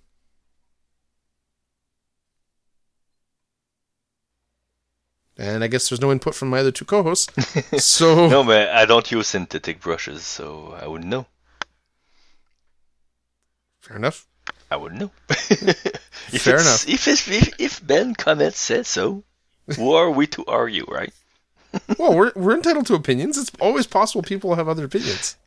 A: And I guess there's no input from my other two co-hosts, so...
C: No, but I don't use synthetic brushes, so I wouldn't know.
A: Fair enough.
C: I wouldn't know. if
A: Fair enough.
C: If, it's, if if Ben Comet says so, who are we to argue, right?
A: Well, we're we're entitled to opinions. It's always possible people have other opinions.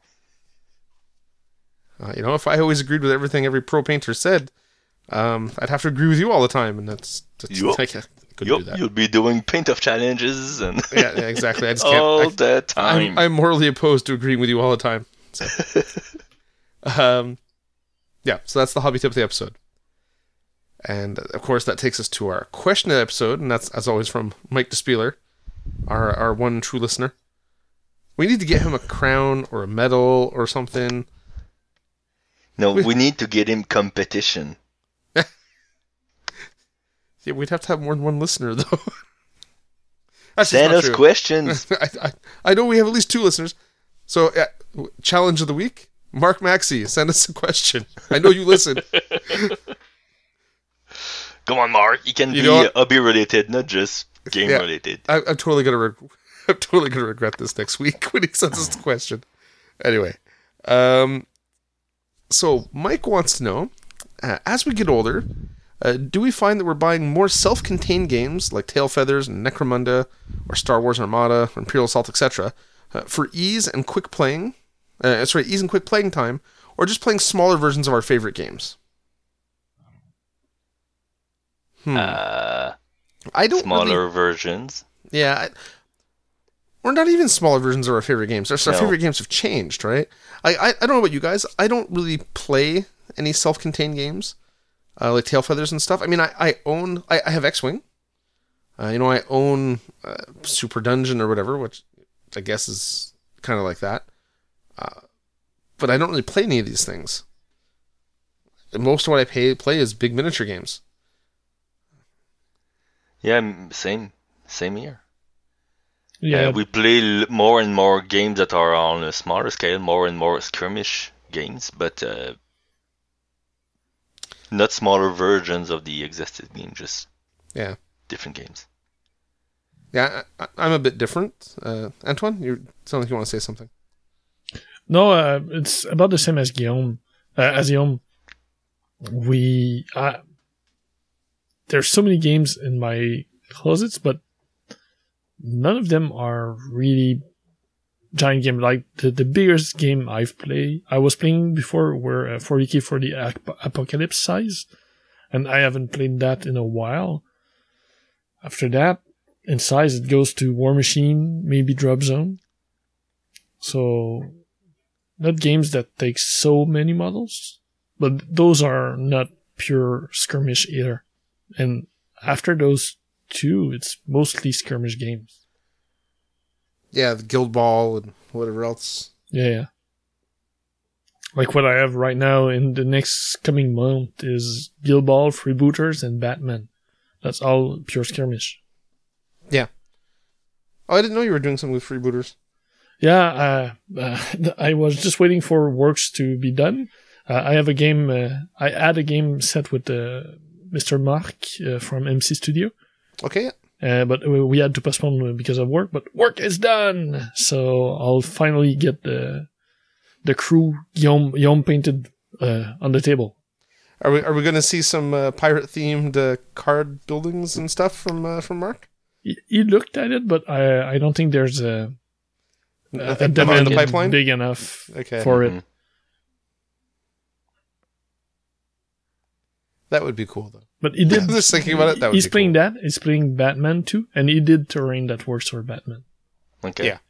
A: Uh, you know, if I always agreed with everything every pro painter said, um, I'd have to agree with you all the time, and that's, that's
C: Yep.
A: I can't- couldn't
C: Yep,
A: do that.
C: you'll be doing paint-off challenges and
A: Yeah, yeah, exactly. I just can't.
C: all
A: I,
C: the time.
A: I'm, I'm morally opposed to agreeing with you all the time. So. um, yeah, so that's the hobby tip of the episode. And, of course, that takes us to our question of the episode, and that's, as always, from Mike DeSpieler, our, our one true listener. We need to get him a crown or a medal or something.
C: No, we need to get him competition.
A: Yeah, we'd have to have more than one listener, though. That's just
C: Send
A: not
C: us
A: true.
C: questions.
A: I, I, I know we have at least two listeners. So, uh, challenge of the week, Mark Maxey, send us a question. I know you listen.
C: Come on, Mark. You can
A: You
C: be
A: know what?
C: hobby related, not just game
A: Yeah.
C: related.
A: I, I'm totally gonna, reg- I'm totally gonna regret this next week when he sends us the question. Anyway, um, so Mike wants to know, uh, as we get older, uh, do we find that we're buying more self-contained games like Tail Feathers and Necromunda, or Star Wars Armada, or Imperial Assault, et cetera, uh, for ease and quick playing? Uh, sorry, ease and quick playing time, or just playing smaller versions of our favorite games? Hmm.
C: Uh,
A: I don't
C: smaller
A: really,
C: versions.
A: yeah. I, Or not even smaller versions of our favorite games. Our, our
C: No.
A: favorite games have changed, right? I, I I don't know about you guys. I don't really play any self-contained games, uh, like Tail Feathers and stuff. I mean, I, I own... I, I have X-Wing. Uh, you know, I own uh, Super Dungeon or whatever, which I guess is kind of like that. Uh, but I don't really play any of these things. Most of what I pay, play is big miniature games.
C: Yeah, m- same. Same here.
B: Yeah,
C: Uh, we play l- more and more games that are on a smaller scale, more and more skirmish games, but uh, not smaller versions of the existing game, just
A: Yeah.
C: different games.
A: Yeah, I, I'm a bit different. Uh, Antoine, you sound like you want to say something.
B: No, uh, it's about the same as Guillaume. Uh, as Guillaume, we uh, there's so many games in my closets, but none of them are really giant game. Like the, the biggest game I've played, I was playing before were uh, forty K for the ap- Apocalypse size, and I haven't played that in a while. After that, in size, it goes to War Machine, maybe Drop Zone. So, not games that take so many models, but those are not pure skirmish either. And after those two, it's mostly skirmish games.
A: Yeah, the Guild Ball and whatever else.
B: Yeah, yeah. Like what I have right now in the next coming month is Guild Ball, Freebooters, and Batman. That's all pure skirmish.
A: Yeah. Oh, I didn't know you were doing something with Freebooters.
B: Yeah, uh, uh, I was just waiting for works to be done. Uh, I have a game, uh, I had a game set with uh, Mister Mark uh, from M C Studio.
A: Okay.
B: Uh, but we we had to postpone because of work, but work is done! So I'll finally get the the crew Guillaume, Guillaume painted uh, on the table.
A: Are we are we going to see some uh, pirate themed uh, card buildings and stuff from uh, from Mark?
B: He, he looked at it, but I I don't think there's a, a, a
A: Nothing in
B: demand
A: the pipeline?
B: big enough
A: Okay.
B: for
C: Mhm.
B: it.
A: That would be cool though.
B: But he did.
A: Just thinking about it, that would
B: he's
A: be
B: playing
A: cool.
B: that. He's playing Batman too, and he did terrain that works for Batman.
C: Okay.
A: Yeah.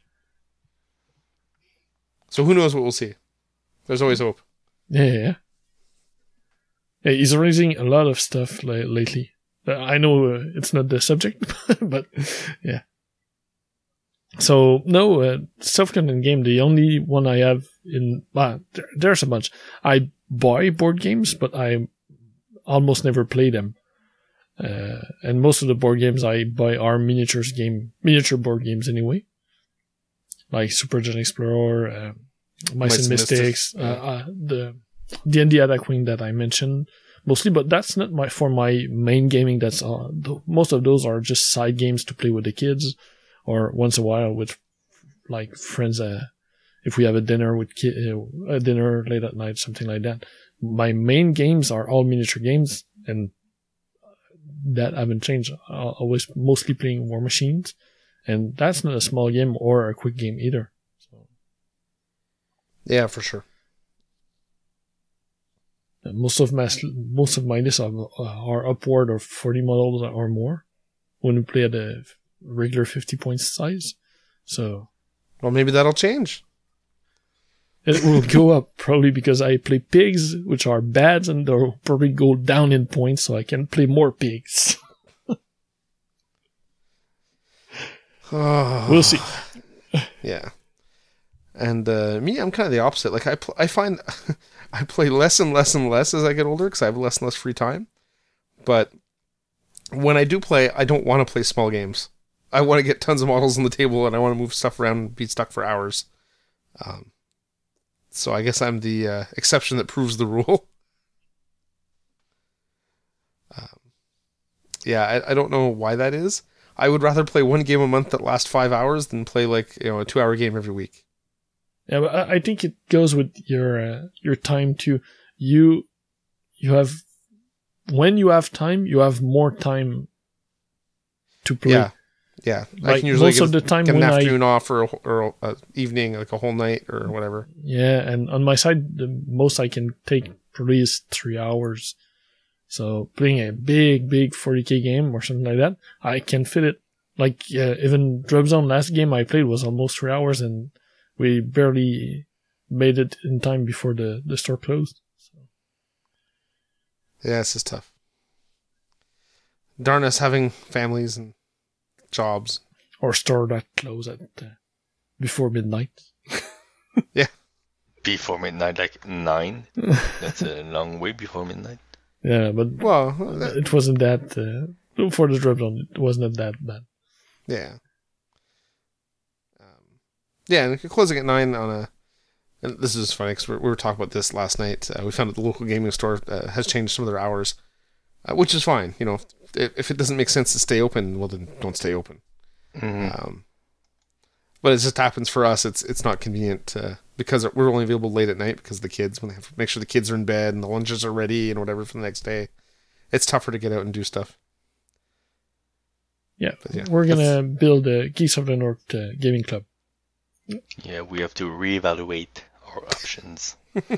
A: So who knows what we'll see? There's always hope.
B: Yeah, yeah, yeah. Yeah, he's releasing a lot of stuff la- lately. Uh, I know uh, it's not the subject, but yeah. So no, uh, self-contained game. The only one I have in well, there, there's a bunch. I buy board games, but I almost never play them. Uh, and most of the board games I buy are miniatures game, miniature board games anyway, like Super Gen Explorer, uh, Mice and Mystics, uh, uh, the D and D Attack Wing that I mentioned mostly. But that's not my for my main gaming. That's uh, th- most of those are just side games to play with the kids, or once in a while with like friends. Uh, if we have a dinner with ki- uh, a dinner late at night, something like that. My main games are all miniature games, and that haven't changed. I always mostly playing War Machines, and that's not a small game or a quick game either. So,
A: Yeah, for sure.
B: most of my most of my lists are, are upward of forty models or more when we play at a regular fifty point size. So,
A: Well, maybe that'll change.
B: it will go up probably because I play pigs, which are bad, and they'll probably go down in points, so I can play more pigs. We'll see.
A: Yeah. And uh, me, I'm kind of the opposite. Like I, pl- I find I play less and less and less as I get older because I have less and less free time. But when I do play, I don't want to play small games. I want to get tons of models on the table, and I want to move stuff around and be stuck for hours. Um, so I guess I'm the uh, exception that proves the rule. um, yeah, I, I don't know why that is. I would rather play one game a month that lasts five hours than play like you know a two-hour game every week.
B: Yeah, but I I think it goes with your uh, your time too. You you have when you have time, you have more time to play.
A: Yeah, yeah. I
B: Like
A: can usually
B: most
A: get,
B: of the time
A: get an
B: when I-
A: afternoon off or a, or a evening, like a whole night or whatever.
B: Yeah, and on my side, the most I can take probably is three hours. So playing a big, big forty K game or something like that, I can fit it. Like uh, even Drop Zone last game I played was almost three hours, and we barely made it in time before the, the store closed. So.
A: Yeah, this is tough. Darn us having families and jobs.
B: Or store that close at uh, before midnight.
C: Before midnight, like nine. That's a long way before midnight.
B: Yeah, but
A: Well, that-
B: it wasn't that uh, for the Drop Zone. It wasn't that bad.
A: yeah. Um, yeah, and closing at nine on a. And this is funny because we were talking about this last night. Uh, we found that the local gaming store uh, has changed some of their hours, uh, which is fine. You know, if, if it doesn't make sense to stay open, well then don't stay open.
C: Mhm.
A: Um, but it just happens for us. It's it's not convenient uh, because we're only available late at night because the kids, when they have to make sure the kids are in bed and the lunches are ready and whatever for the next day, it's tougher to get out and do stuff.
B: Yeah,
A: But yeah,
B: we're gonna build a Geeks of the North uh, gaming club.
C: Yeah, we have to reevaluate our options.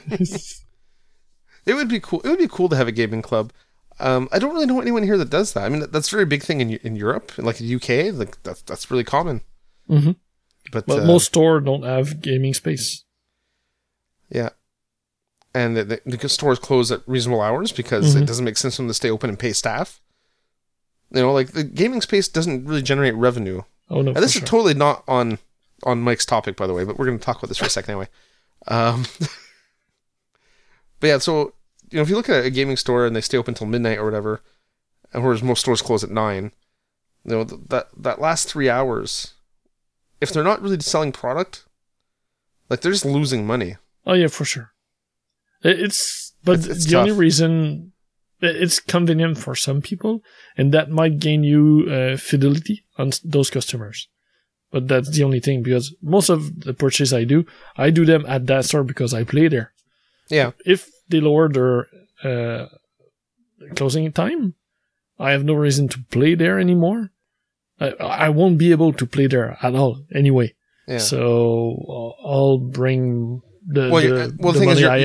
A: It would be cool. It would be cool to have a gaming club. Um, I don't really know anyone here that does that. I mean, that, that's a very big thing in in Europe, like the U K. Like that's that's really common.
B: Mm-hmm.
A: But,
B: But
A: uh,
B: most stores don't have gaming space.
A: yeah, and the, the, the stores close at reasonable hours because
B: Mhm.
A: it doesn't make sense for them to stay open and pay staff. You know, like the gaming space doesn't really generate revenue.
B: Oh no!
A: And this
B: for
A: is
B: sure.
A: totally not on on Mike's topic, by the way, but we're going to talk about this for a second anyway. Um, but yeah, so you know, if you look at a gaming store and they stay open until midnight or whatever, and whereas most stores close at nine, you know, th- that that last three hours, if they're not really selling product, like they're just losing money.
B: Oh yeah, for sure. It- It's but
A: It's- it's
B: the only
A: tough.
B: reason it's convenient for some people, and that might gain you uh, fidelity on s- those customers. But that's the only thing, because most of the purchase I do, I do them at that store because I play there.
A: Yeah,
B: If they lower their uh, closing time, I have no reason to play there anymore. I, I won't be able to play there at all anyway.
A: yeah.
B: So I'll- I'll bring the,
A: Well,
B: the,
A: you're- well, the
B: the
A: thing is
B: money
A: you're-
B: I have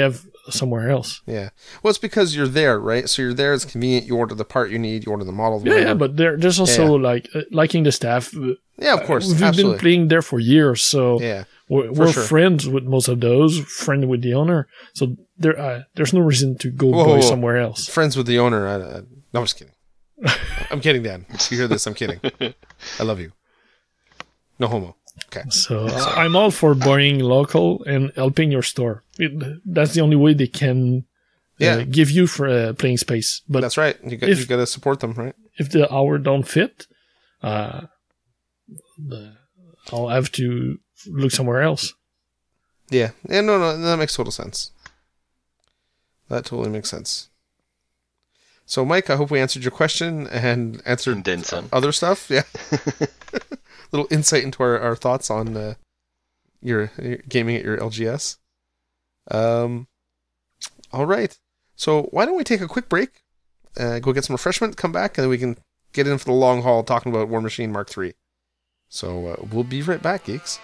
B: somewhere else.
A: Yeah. Well, it's because you're there, right? So you're there. It's convenient. You order the part you need. You order the model.
B: Yeah, yeah, but there, there's also
A: Yeah.
B: like uh, liking the staff.
A: Yeah, of course.
B: We've
A: Absolutely.
B: been playing there for years, so
A: Yeah.
B: we're, we're
A: sure.
B: friends with most of those. Friend with the owner, so there, uh, there's no reason to go
A: Whoa,
B: play
A: whoa, whoa.
B: somewhere else.
A: Friends with the owner. I, I, no, I'm just kidding. I'm kidding, Dan. If you hear this, I'm kidding. I love you. No homo. Okay.
B: So uh, I'm all for buying local and helping your store. It, that's the only way they can uh,
A: Yeah.
B: give you for uh, playing space. But
A: That's right. You got
B: if-
A: you got to support them, right?
B: if the hour don't fit, uh, the, I'll have to look somewhere else.
A: Yeah. Yeah. No, no, that makes total sense. That totally makes sense. So, Mike, I hope we answered your question and answered
C: And then some.
A: other stuff. Yeah. Little insight into our, our thoughts on uh, your, your gaming at your L G S. Um. All right. So why don't we take a quick break, uh, go get some refreshment, come back, and then we can get in for the long haul talking about War Machine Mark three. So uh, we'll be right back, geeks.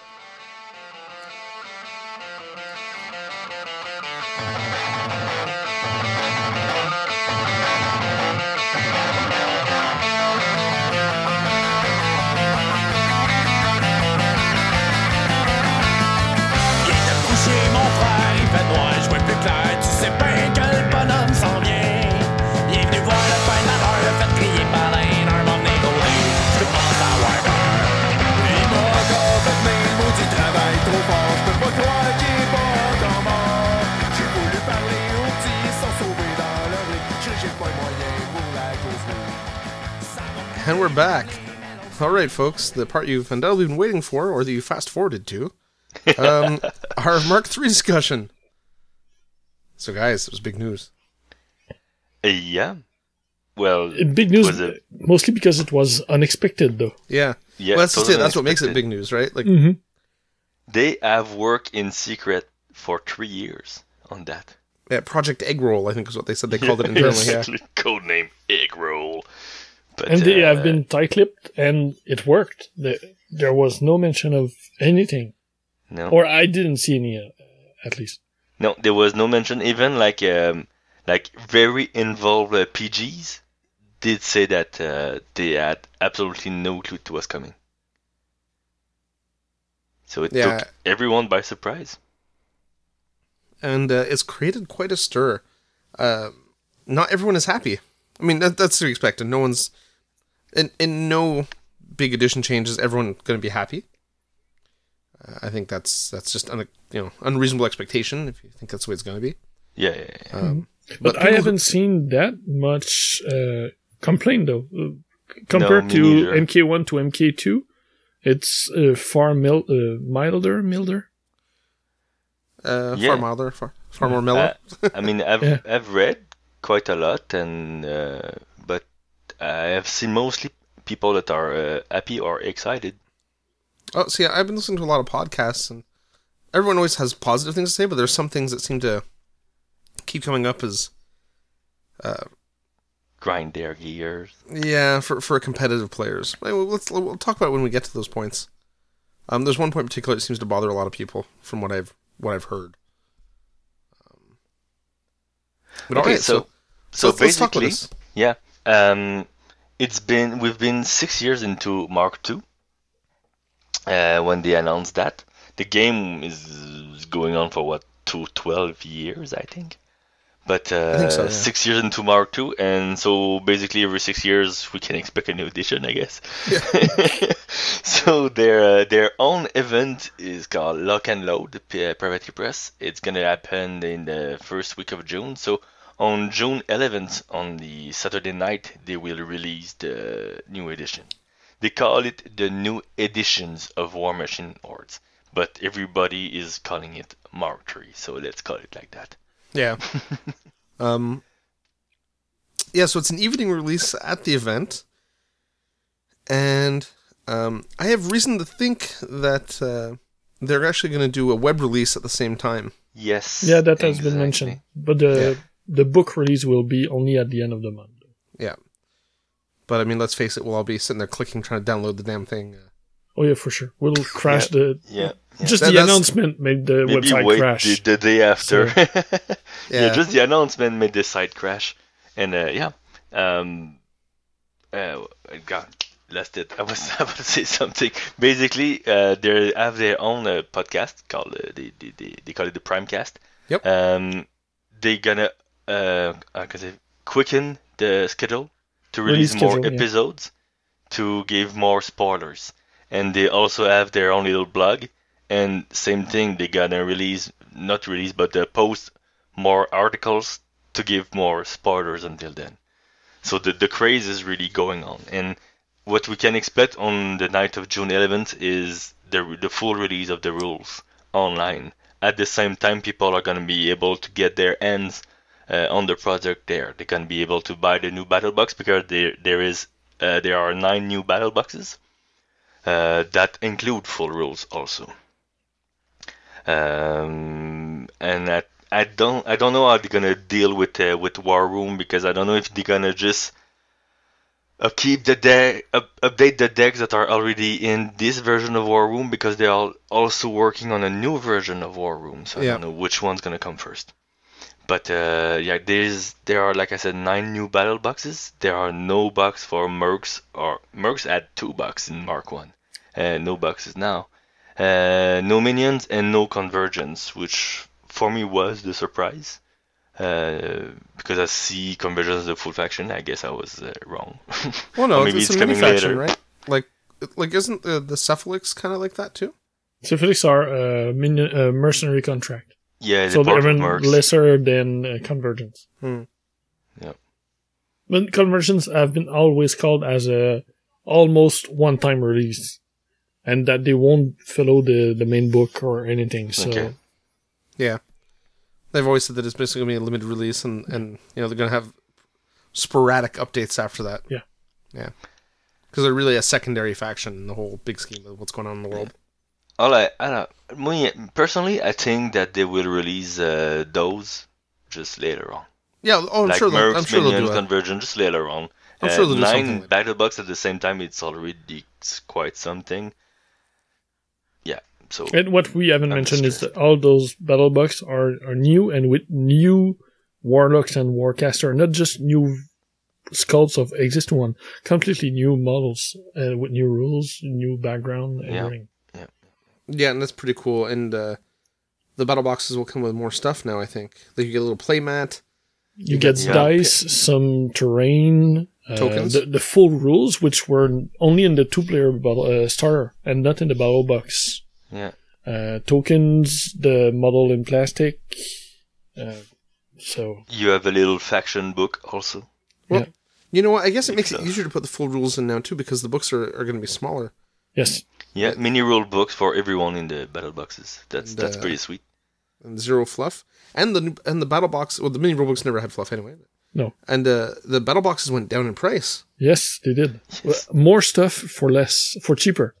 D: Viens te coucher, mon frère, il fait noir, je vois plus clair. Tu sais bien que le bonhomme s'en vient. Il est venu voir le pain de l'heure, le fait crier baleine, un m'a venu rôder. Je commence à avoir peur. Il m'a encore fait main, le maudit travail trop fort. Je peux pas croire qu'il est pas encore mort. J'ai voulu parler aux petits, ils sont sauvés dans leur lit. Je j'ai pas le moyen pour la cause de ça va.
A: And we're back. All right, folks, the part you've undoubtedly been waiting for, or that you fast forwarded to, um, our Mark three discussion. So, guys, it was big news.
C: Uh, yeah. Well,
B: Uh, Big
C: it
B: news,
C: was a-
B: mostly because it was unexpected, though.
A: Yeah.
C: yeah,
A: well, that's just
C: totally
A: it. That's what makes it
C: unexpected.
A: big news, right? Like,
B: Mm-hmm.
C: They have worked in secret for three years on that.
A: yeah, Project Egg Roll, I think is what they said they called it internally. Yeah.
C: Codename Egg Roll. But,
B: And they
C: uh,
B: have been tight-lipped, and it worked. The, there was no mention of anything.
C: no,
B: Or I didn't see any, uh, at least.
C: no, there was no mention. Even like um, like very involved uh, P Gs did say that uh, they had absolutely no clue it was coming. So it
A: Yeah.
C: took everyone by surprise.
A: And uh, it's created quite a stir. Uh, not everyone is happy. I mean, that, that's to be expected. No one's... In, in no big edition changes, everyone going to be happy. Uh, I think that's that's just un, you know unreasonable expectation if you think that's the way it's going to be.
C: Yeah, yeah, yeah.
A: Um,
B: But, I
A: people
B: haven't
A: who-
B: seen that much uh, complaint, though. Uh, compared
C: me
B: to
C: neither.
B: M K one to M K two, it's uh, far mil- uh, milder, milder.
A: uh,
C: Yeah.
A: far milder, far, far more mellow.
C: Uh, I mean, I've
B: Yeah.
C: I've read quite a lot, and uh, but I have seen mostly people that are uh, happy or excited.
A: Oh, see, I've been listening to a lot of podcasts, and everyone always has positive things to say, but there's some things that seem to keep coming up as, uh,
C: Grind their gears.
A: yeah, for for competitive players. Well, let's we'll talk about it when we get to those points. Um, there's one point in particular that seems to bother a lot of people, from what I've what I've heard. Um, but
C: Okay,
A: alright,
C: so so,
A: let's, let's talk about
C: basically,
A: this.
C: yeah, um, it's been we've been six years into Mark two. Uh, when they announced that, the game is going on for what two twelve years, I think. But uh,
A: I think so, yeah.
C: six years into Mark two, and so basically every six years we can expect a new edition, I guess. So their uh, their own event is called Lock and Load, the P- uh, Privately Press. It's gonna happen in the first week of June. So on June eleventh, on the Saturday night, they will release the new edition. They call it the new editions of War Machine Hordes, but everybody is calling it Mark three, so let's call it like that.
A: Yeah. um. Yeah, so it's an evening release at the event, and um, I have reason to think that uh, they're actually going to do a web release at the same time.
C: Yes.
B: Yeah, that has
C: exactly.
B: been mentioned. But the
A: Yeah.
B: the book release will be only at the end of the month.
A: Yeah. But I mean, let's face it, we'll all be sitting there clicking, trying to download the damn thing uh,
B: Oh yeah, for sure. We'll crash
C: Yeah.
B: the.
C: Yeah. yeah.
B: Just
A: That-
B: the
A: that's-
B: announcement made the
C: Maybe
B: website
C: wait
B: crash.
C: the, the day after. yeah.
A: Yeah.
C: just the announcement made the site crash, and uh, yeah, um, uh, God, lost it. I was about to say something. Basically, uh, they have their own uh, podcast called uh, they, they they they call it the Primecast.
A: Yep.
C: Um, they gonna uh, how can I say, quicken the schedule to release
B: Release
C: more
B: schedule, yeah.
C: episodes, to give more spoilers, and they also have their own little blog. And same thing, they gonna release, not release, but uh, post more articles to give more spoilers until then. So the the craze is really going on, and what we can expect on the night of June eleventh is the the full release of the rules online. At the same time, people are gonna be able to get their hands uh, on the project there. They can be able to buy the new battle box because there there is uh, there are nine new battle boxes uh, that include full rules also. Um, and I, I don't I don't know how they're gonna deal with uh, with War Room, because I don't know if they're gonna just uh, keep the deck up, update the decks that are already in this version of War Room, because they are also working on a new version of War Room. So I
A: Yeah.
C: don't know which one's gonna come first. But uh, yeah, there's there are, like I said, nine new battle boxes. There are no box for Mercs, or Mercs had two boxes in Mark One, and no boxes now. Uh, no minions and no convergence, which for me was the surprise. Uh, because I see convergence as a full faction. I guess I was uh, wrong.
A: Well, no,
C: Or maybe
A: it's,
C: it's
A: a mini
C: coming
A: faction,
C: later.
A: right? Like, like isn't the the Cephalix kind of like that too?
B: Syphilis are a minion, uh, mercenary contract,
C: Yeah,
B: so
C: the part
B: they're
C: of
B: even
C: Mercs.
B: lesser than uh, convergence.
A: Hmm.
C: Yeah.
B: But convergence have been always called as a almost one-time release, and that they won't follow the, the main book or anything. So
C: Okay.
A: Yeah, they've always said that it's basically gonna be a limited release, and and you know they're gonna have sporadic updates after that.
B: Yeah.
A: Yeah, because they're really a secondary faction in the whole big scheme of what's going on in the world.
C: All I, I don't, me, personally, I think that they will release uh, those just later on.
A: Yeah, oh, I'm
C: like
A: sure. They'll,
C: Mercs,
A: I'm sure they'll
C: Minions,
A: do it.
C: Convergence just later on.
A: I'm
C: Uh,
A: sure they'll do
C: nine
A: something like that.
C: battle box at the same time. It's already it's quite something. Yeah. So
B: and what we haven't
C: I'm
B: mentioned is
C: stressed.
B: that all those battle books are, are new and with new warlocks and warcaster, not just new sculpts of existing one, completely new models uh, with new rules, new background, and
C: Yeah.
B: everything.
A: Yeah, and that's pretty cool. And uh, the battle boxes will come with more stuff now. I think like you get a little play mat.
B: You get
C: Yeah.
B: dice, some terrain, uh,
A: Tokens?
B: the, the full rules, which were only in the two-player battle, uh, starter and not in the battle box.
C: yeah.
B: Uh, tokens, the model in plastic. Uh, so
C: You have a little faction book also.
A: You know what? I guess it makes it
C: So-
A: easier to put the full rules in now too, because the books are, are going to be smaller.
B: yes,
C: Yeah, mini rule books for everyone in the battle boxes. That's
A: And,
C: that's
A: uh,
C: pretty sweet.
A: And zero fluff, and the and the battle box. Well, the mini rule books never had fluff anyway.
B: no,
A: And uh, the battle boxes went down in price.
B: yes, they did.
C: Yes.
B: More stuff for less, for cheaper.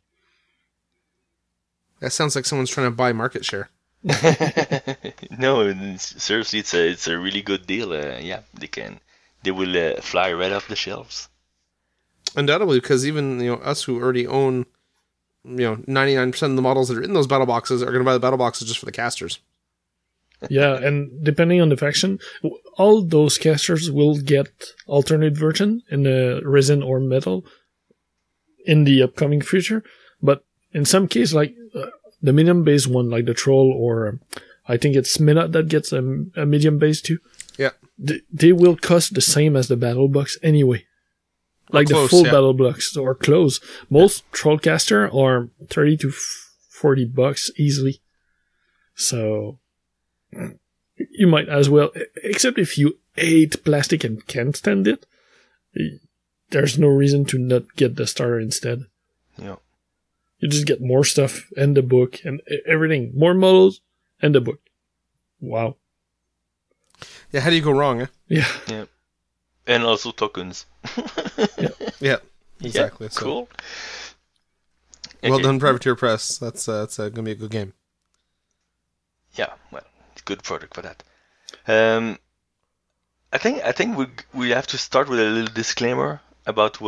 A: That sounds like someone's trying to buy market share.
C: No, it's- seriously, it's a it's a really good deal. Uh, yeah, they can they will uh, fly right off the shelves.
A: Undoubtedly, because even you know us who already own, you know, ninety nine percent of the models that are in those battle boxes are going to buy the battle boxes just for the casters.
B: Yeah, and depending on the faction, w- all those casters will get alternate version in the resin or metal in the upcoming future. But in some case, like uh, the medium base one, like the troll, or um, I think it's Minot that gets a, a medium base too.
A: Yeah.
B: They, they will cost the same as the battle box anyway. Like
A: close,
B: the full
A: yeah.
B: battle box or close. Most trollcaster are thirty to forty bucks easily. So you might as well, except if you hate plastic and can't stand it, there's no reason to not get the starter instead.
C: Yeah.
B: You just get more stuff and the book and e- everything. More models and the book. Wow.
A: Yeah, how do you go wrong? Eh?
B: Yeah.
C: And also tokens.
A: Yeah, exactly.
C: Yeah,
A: So,
C: cool.
A: well
C: Okay.
A: done, Privateer Press. That's uh, that's uh, going to be a good game.
C: Yeah, well, it's a good product for that. Um, I think I think we we have to start with a little disclaimer about what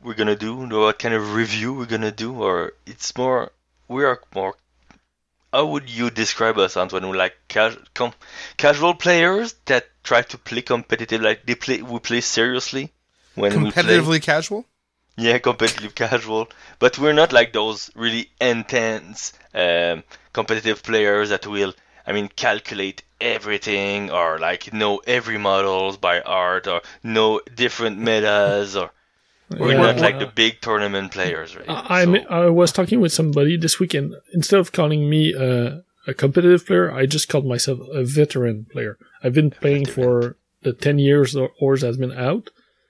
C: we're gonna do, what kind of review we're gonna do, or it's more we are more. How would you describe us, Antoine? We're like cas- com- casual players that try to play competitive, like they play, we play seriously when we play.
A: Competitively casual?
C: Yeah, competitive casual. But we're not like those really intense um, competitive players that will, I mean, calculate everything or like know every models by heart or know different metas or we're
B: Yeah.
C: not like the big tournament players, right?
B: I, I
C: So-
B: me- I was talking with somebody this weekend. Instead of calling me uh, a competitive player, I just called myself a veteran player. I've been playing for the ten years or Ors has been out,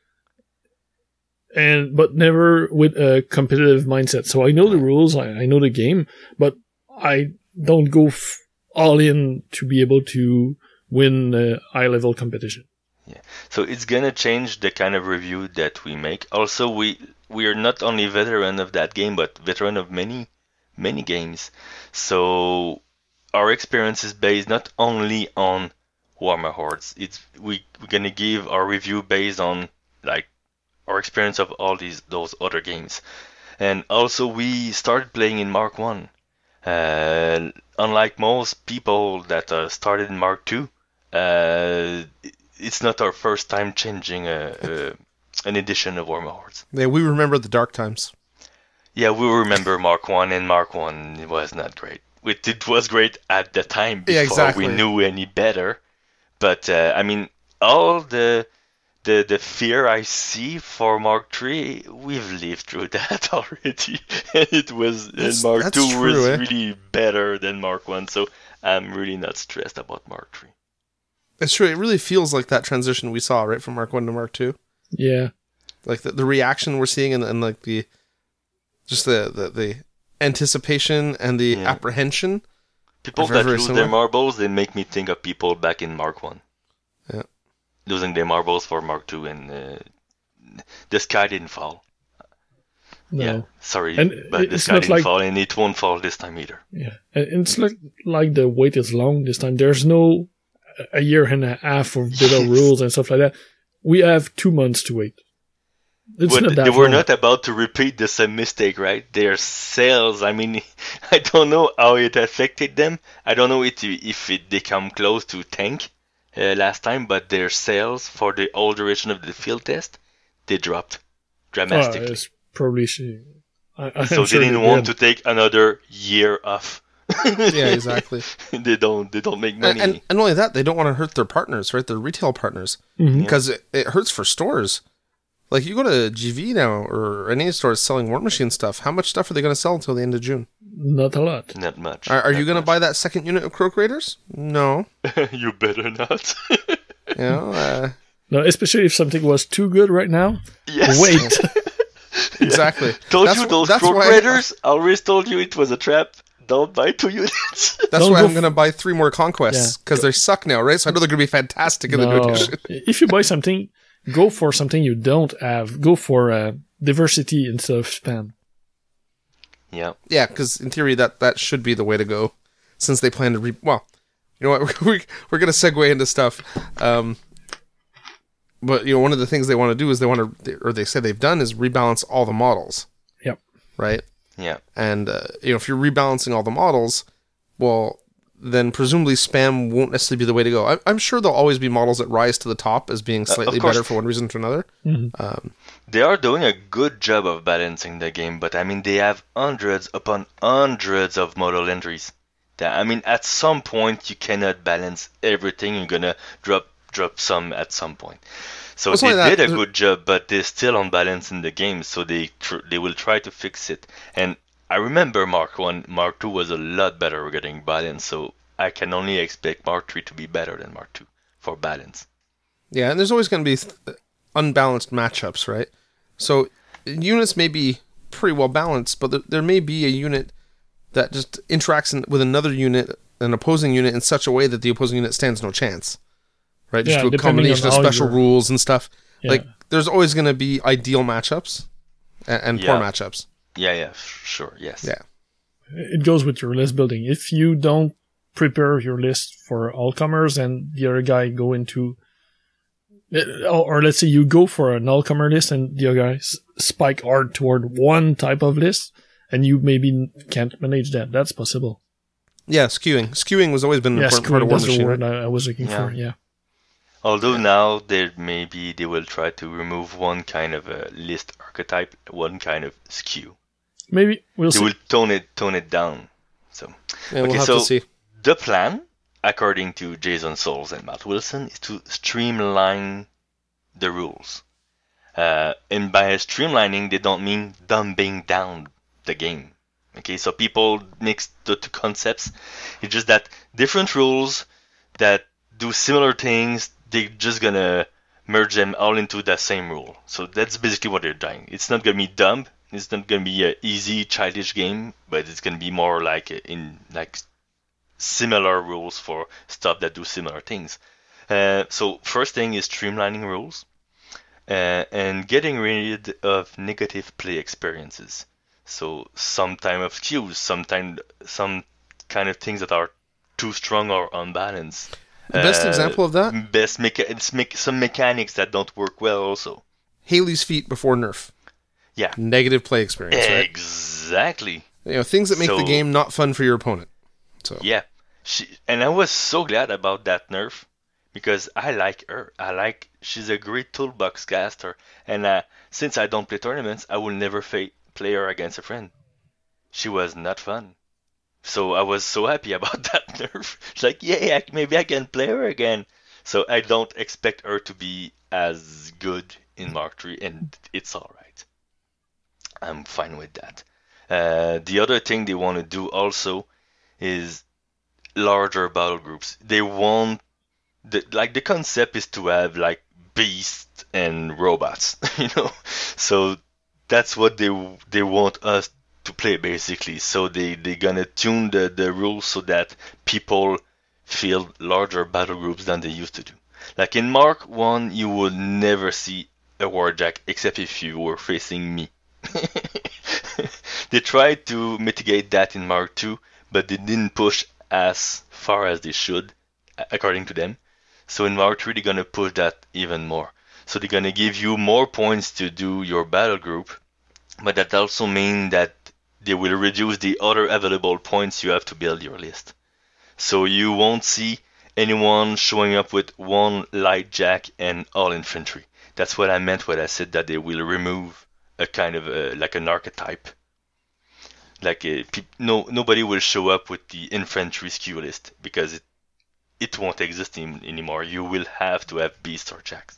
B: and but never with a competitive mindset. So I know the rules, I, I know the game, but I don't go f- all in to be able to win a high level competition.
C: So it's gonna change the kind of review that we make. Also, we we are not only veteran of that game, but veteran of many many games. So our experience is based not only on Warhammer Hordes. It's we we're gonna give our review based on like our experience of all these those other games. And also, we started playing in Mark One. Uh, unlike most people that uh, started in Mark Two, uh, it's not our first time changing a, a an edition of Warhammer Hordes.
A: Yeah, we remember the dark times.
C: Yeah, we remember Mark One, and Mark One was not great. It, it was great at the time before
A: Yeah, exactly.
C: we knew any better. But uh, I mean, all the the the fear I see for Mark Three, we've lived through that already, and it was
A: That's-
C: and Mark
A: that's
C: Two was
A: true, eh?
C: really better than Mark One. So I'm really not stressed about Mark Three.
A: It's true. It really feels like that transition we saw, right, from Mark One to Mark Two.
B: Yeah.
A: Like the, the reaction we're seeing and, and like the just the, the, the anticipation and the
C: Yeah.
A: apprehension.
C: People
A: Very,
C: that
A: very
C: lose
A: similar.
C: their marbles, they make me think of people back in Mark One.
A: Yeah.
C: Losing their marbles for Mark Two, and uh, the sky didn't fall.
B: No.
C: Yeah, sorry,
B: And
C: but the
B: it's
C: sky
B: not
C: didn't
B: like-
C: fall, and it won't fall this time either.
B: Yeah, and it's like like the wait is long this time. There's no a year and a half of beta
C: Yes.
B: rules and stuff like that. We have two months to wait. It's
C: But
B: not that
C: they were
B: long.
C: not about to repeat the same mistake, right? Their sales, I mean, I don't know how it affected them. I don't know it, if it, they come close to tank uh, last time, but their sales for the whole duration of the field test, they dropped
B: Oh,
C: dramatically.
B: it's probably she. I, I'm
C: so
B: sure
C: they didn't
B: they
C: want
B: did.
C: to take another year off.
A: Yeah, exactly.
C: they don't. They don't make
A: And,
C: money.
A: and and only that, they don't want to hurt their partners, right? Their retail partners,
B: Mhm.
A: because it, it hurts for stores. Like you go to G V now or any store selling War Machine stuff. How much stuff are they going to sell until the end of June?
B: Not a lot.
C: Not much.
A: Are, are you
C: Not
A: going to
C: much.
A: buy that second unit of Croak Raiders? No.
C: You better not.
A: You know, uh,
B: No, especially if something was too good right now.
C: yes.
B: Wait.
A: exactly.
C: Told
A: That's
C: you
A: wh-
C: those
A: that's
C: Croak
A: why-
C: Raiders. I always told you it was a trap. Don't buy two units.
A: That's
B: Don't
A: why
B: go
A: I'm
B: f-
A: going to buy three more conquests because they suck now, right? So I know they're going to be fantastic in the new
B: No.
A: edition.
B: If you buy something, go for something you don't have. Go for uh, diversity instead of spam.
C: yeah.
A: Yeah, because in theory that that should be the way to go, since they plan to re. Well, you know what? We're we're going to segue into stuff. Um, but you know, one of the things they want to do is they want to, or they say they've done, is rebalance all the models.
B: Yep.
A: Right.
C: Yeah.
A: And uh, you know, if you're rebalancing all the models, well, then presumably spam won't necessarily be the way to go. I, I'm sure there'll always be models that rise to the top as being slightly
C: course.
A: better for one reason or another.
B: Mhm.
A: Um,
C: They are doing a good job of balancing the game, but I mean they have hundreds upon hundreds of model entries. That I mean, at some point you cannot balance everything. You're gonna drop drop some at some point. So
A: Well, it's
C: they
A: only that,
C: did a
A: there-
C: good job, but they're still unbalanced in the game. So they tr- they will try to fix it. And I remember Mark One, Mark Two was a lot better regarding balance. So I can only expect Mark Three to be better than Mark Two for balance.
A: Yeah, and there's always going to be th- unbalanced matchups, right? So units may be pretty well balanced, but there, there may be a unit that just interacts in, with another unit, an opposing unit, in such a way that the opposing unit stands no chance, right? Just
B: Yeah,
A: to a
B: depending
A: combination
B: on
A: of
B: how
A: special
B: you're-
A: rules and stuff.
B: Yeah.
A: Like, there's always going to be ideal matchups and, and poor
C: Yeah.
A: matchups.
C: Yeah, yeah, f- sure, yes.
A: Yeah.
B: It goes with your list building. If you don't prepare your list for all comers and the other guy go into It- or, or let's say you go for an all-comer list and the other guys spike hard toward one type of list, and you maybe can't manage that. That's possible.
A: Yeah, skewing. Skewing was always been an
B: Yes,
A: important part of War
B: that's the
A: Machine.
B: word
A: Right?
B: I, I was looking
C: Yeah.
B: for. Yeah.
C: Although now they maybe they will try to remove one kind of a list archetype, one kind of skew.
B: Maybe we'll
C: They
B: see.
C: will tone it tone it down. So
A: Yeah, we'll
C: Okay,
A: have
C: so-
A: to see.
C: the plan, according to Jason Souls and Matt Wilson, is to streamline the rules. Uh, and by streamlining, they don't mean dumbing down the game. Okay, so people mix the two concepts. It's just that different rules that do similar things, they're just gonna merge them all into the same rule. So that's basically what they're doing. It's not gonna be dumb. It's not gonna be an easy, childish game, but it's gonna be more like a- in like similar rules for stuff that do similar things. Uh, so first thing is streamlining rules uh, and getting rid of negative play experiences. So some time of skews, sometime some kind of things that are too strong or unbalanced.
A: The best
C: Uh,
A: example of that,
C: Best mecha- it's me- some mechanics that don't work well also.
A: Haley's feet before nerf.
C: Yeah.
A: Negative play experience, right?
C: Exactly.
A: You know, things that make the
C: So-
A: game not fun for your opponent. So
C: Yeah, she and I was so glad about that nerf because I like her. I like she's a great toolbox caster, and uh, since I don't play tournaments, I will never fa- play her against a friend. She was not fun, so I was so happy about that nerf. It's like, yeah, I, maybe I can play her again. So I don't expect her to be as good in Mark three, and it's all right. I'm fine with that. Uh, the other thing they want to do also is larger battle groups. They want the like the concept is to have like beasts and robots, you know. So that's what they they want us to play basically. So they they gonna tune the the rules so that people feel larger battle groups than they used to do. Like in Mark one, you would never see a warjack except if you were facing me. They tried to mitigate that in Mark two, but they didn't push as far as they should, a- according to them. So in Mark three, they're gonna push that even more. So they're gonna give you more points to do your battle group, but that also means that they will reduce the other available points you have to build your list. So you won't see anyone showing up with one light jack and all infantry. That's what I meant when I said that they will remove a kind of a, like an archetype. Like a, pe- no nobody will show up with the infantry skew list because it it won't exist in, anymore. You will have to have beasts or jacks.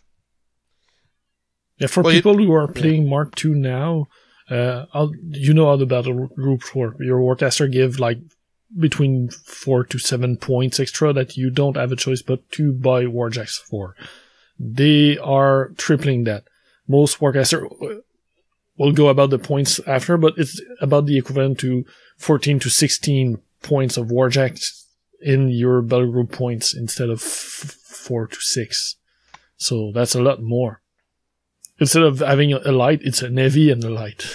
B: Yeah, for
A: Well, you-
B: people who are playing Mark two now, uh, I'll, you know how the battle groups work. Your Warcaster give like between four to seven points extra that you don't have a choice but to buy Warjacks for. They are tripling that. Most Warcaster will go about the points after, but it's about the equivalent to fourteen to sixteen points of Warjacks in your battle group points instead of f- four to six. So that's a lot more. Instead of having a light, it's an heavy and a light.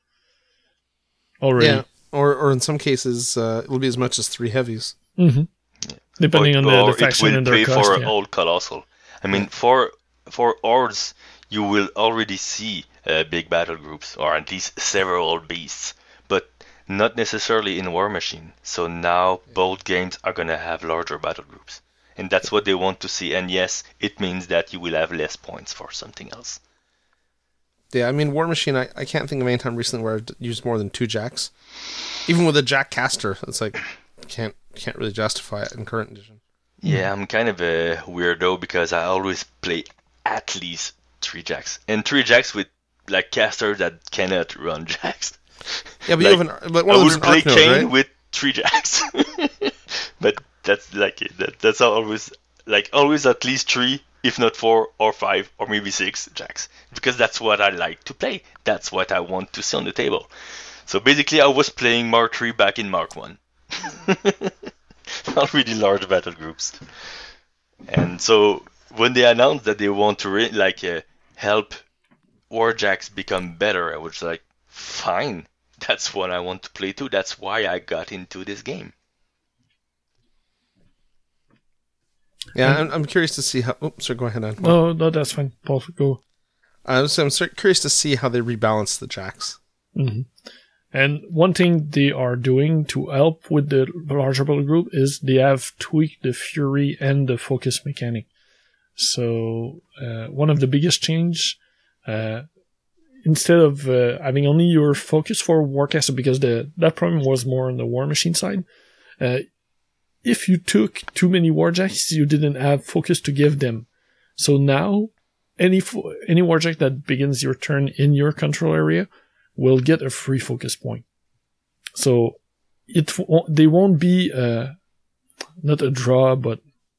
B: Already.
A: yeah, or or in some cases, uh, it'll be as much as three heavies.
B: hmm Depending
C: or,
B: on the,
C: or
B: the faction
C: it will
B: and their
C: pay
B: cost.
C: for
B: Yeah.
C: old colossal. I mean, for for hordes, you will already see uh, big battle groups, or at least several beasts, but not necessarily in War Machine. So now both games are gonna have larger battle groups, and that's what they want to see. And yes, it means that you will have less points for something else.
A: Yeah, I mean, War Machine, I, I can't think of any time recently where I've d- used more than two jacks. Even with a jack caster, it's like, can't can't really justify it in current edition.
C: Yeah, I'm kind of a weirdo because I always play at least three jacks, and three jacks with like casters that cannot run jacks.
A: Yeah, but
C: Like,
A: you have an, but one
C: I
A: of them's
C: would
A: an
C: play
A: arc node,
C: Kane
A: right?
C: with three jacks, but that's like it. That, that's always like always at least three, if not four or five or maybe six jacks, because that's what I like to play. That's what I want to see on the table. So basically, I was playing Mark three back in Mark one. Not really large battle groups. And so when they announced that they want to re- like uh, help Warjacks become better, I was like, fine. That's what I want to play too. That's why I got into this game.
A: Yeah, I'm, I'm curious to see how. Oops, sorry, go ahead. On.
B: No, no, that's fine. Paul, go.
A: I was, I'm sort of curious to see how they rebalance the jacks.
B: Mm-hmm. And one thing they are doing to help with the larger battle group is they have tweaked the fury and the focus mechanic. So uh, one of the biggest change, uh, instead of uh, having only your focus for Warcaster, because the that problem was more on the War Machine side, uh, if you took too many Warjacks, you didn't have focus to give them. So now, any fo- any Warjack that begins your turn in your control area will get a free focus point. So it they won't be uh, not a draw, but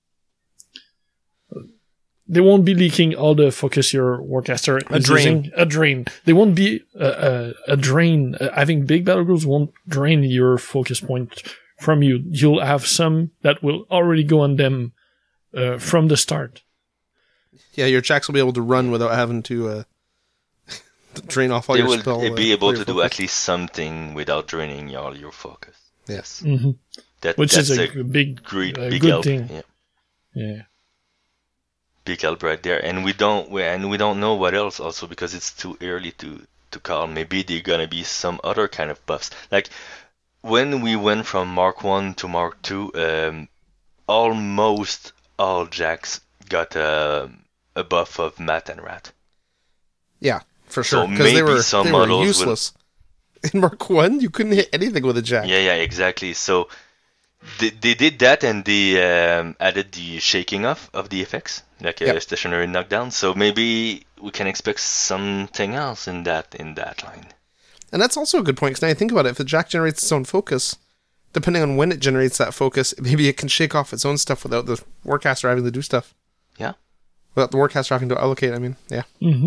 B: they won't be leaking all the focus your Warcaster
A: a
B: is
A: drain.
B: using. A drain. They won't be a, a, a drain. Uh, having big battle groups won't drain your focus point from you. You'll have some that will already go on them uh, from the start.
A: Yeah, your jacks will be able to run without having to uh, drain off all
C: They
A: your
C: will
A: spell.
C: be
A: uh,
C: able
A: all your
C: to do
A: focus.
C: at least something without draining all your focus.
A: Yes.
B: Mm-hmm.
C: That,
B: Which
C: that's
B: is a,
C: a
B: big,
C: great
B: a
C: big
B: good
C: help.
B: thing.
C: Yeah.
B: Yeah.
C: Big help right there, and we don't we, and we don't know what else also because it's too early to to call. Maybe they're gonna be some other kind of buffs. Like when we went from Mark One to Mark Two, um, almost all jacks got a a buff of Mat and Rat.
A: Yeah, for
C: So
A: sure. Because they
C: maybe
A: were
C: some
A: they were
C: models will-
A: useless. In Mark One, you couldn't hit anything with a jack.
C: Yeah, yeah, exactly. So they, they did that and they um, added the shaking off of the effects, like a
A: Yep.
C: stationary knockdown. So maybe we can expect something else in that in that line.
A: And that's also a good point, because now you think about it, if the jack generates its own focus, depending on when it generates that focus, maybe it can shake off its own stuff without the Warcaster having to do stuff.
C: Yeah.
A: Without the Warcaster having to allocate, I mean, yeah.
B: Mm-hmm.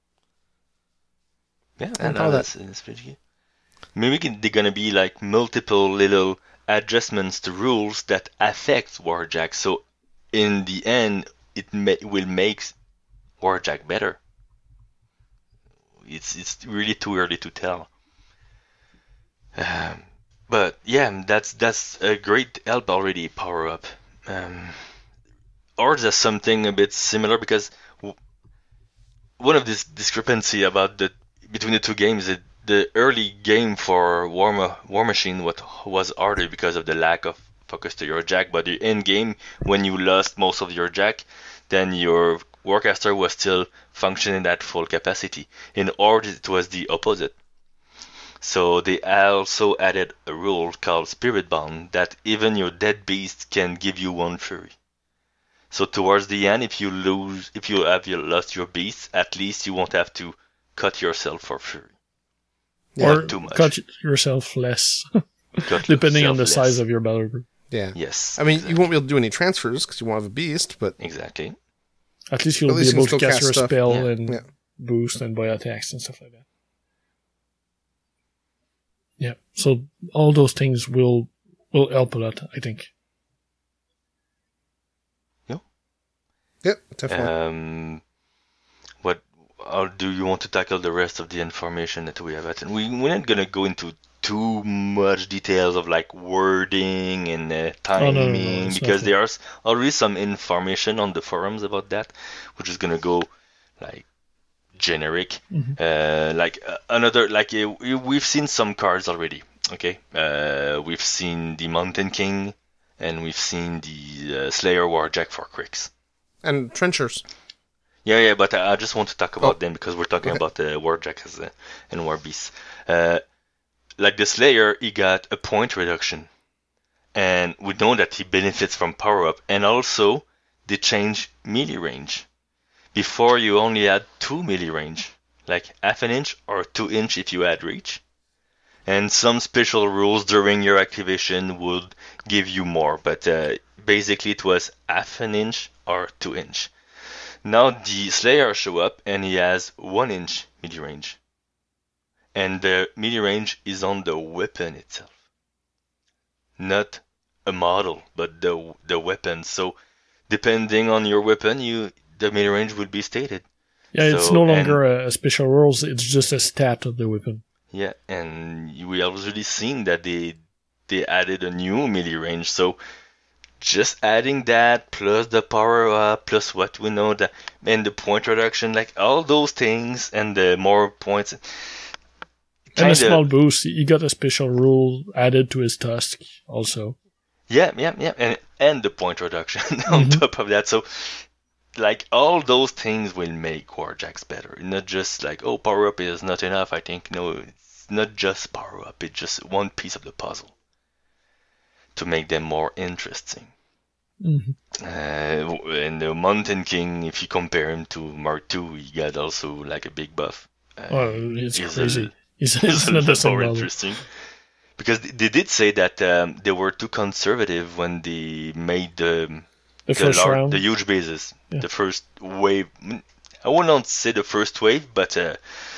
C: Yeah,
A: I'm
C: no,
A: proud of
C: that's, that's pretty good. Maybe can- they're gonna be like multiple little adjustments to rules that affect Warjack. So in the end, it may, will make Warjack better. It's it's really too early to tell. Um, but yeah, that's that's a great help already. Power up. Um, or just something a bit similar because w- one of this discrepancy about the between the two games is the early game for War, Ma- War Machine what was harder because of the lack of focus to your jack, but the end game when you lost most of your jack, then your Warcaster was still functioning at full capacity. In Horde it was the opposite. So they also added a rule called Spirit Bond that even your dead beast can give you one fury. So towards the end, if you lose, if you have you lost your beast, at least you won't have to cut yourself for fury.
A: Yeah.
B: Or
C: too much.
B: cut yourself less,
C: Cut
B: depending on the
C: yourself
B: size
C: less.
B: of your battle group.
A: Yeah.
C: Yes.
A: I mean,
C: exactly.
A: you won't be able to do any transfers because you won't have a beast, but
C: Exactly.
B: At least you'll
A: At least
B: be
A: you
B: able
A: can
B: to
A: still
B: cast
A: cast
B: your
A: stuff.
B: spell
C: Yeah.
B: and
A: Yeah.
B: boost and buy attacks and stuff like that. Yeah. So all those things will will help a lot, I think.
A: yeah, definitely.
C: Um, what? How do you want to tackle the rest of the information that we have? At? We we're not gonna go into too much details of like wording and uh, timing
B: no, no, no, it's
C: because
B: nothing.
C: there's already some information on the forums about that, which is gonna go like generic.
B: Mhm.
C: Uh, like uh, another like uh, we- we've seen some cards already. Okay, uh, we've seen the Mountain King and we've seen the uh, Slayer Warjack for Cricks.
A: And trenchers.
C: Yeah, yeah, but I I just want to talk about
A: Oh,
C: them because we're talking
A: okay.
C: about the Warjack as a, and War Beast. Uh, like the Slayer, he got a point reduction, and we know that he benefits from power up, and also they change melee range. Before you only had two melee range, like half an inch or two inch if you had reach, and some special rules during your activation would give you more, but uh, basically it was half an inch or two inch. Now the Slayer show up and he has one inch melee range. And the melee range is on the weapon itself. Not a model, but the the weapon. So depending on your weapon, you the melee range will be stated.
B: Yeah, it's
C: So,
B: no
C: and-
B: longer a, a special rules, it's just a stat of the weapon.
C: Yeah, and we already seen that they they added a new melee range. So just adding that plus the power up plus what we know that and the point reduction, like all those things and the more points.
B: And a small boost. He got a special rule added to his tusk also.
C: Yeah, yeah, yeah, and and the point reduction on
B: Mhm.
C: top of that. So, like all those things will make Warjacks better. Not just like oh, power up is not enough. I think no, it's not just power up. It's just one piece of the puzzle to make them more interesting.
B: Mhm.
C: Uh, and the Mountain King, if you compare him to Mark two, he got also like a big buff. Uh,
B: Oh, it's
C: he's
B: crazy.
C: A,
B: It's,
C: he's
B: it's
C: a
B: not the
C: lot
B: same
C: more
B: level.
C: interesting. Because they did say that um, they were too conservative when they made the
B: The
C: the,
B: first
C: lar-
B: round.
C: the huge bases,
B: Yeah.
C: the first wave. I would not say the first wave, but uh,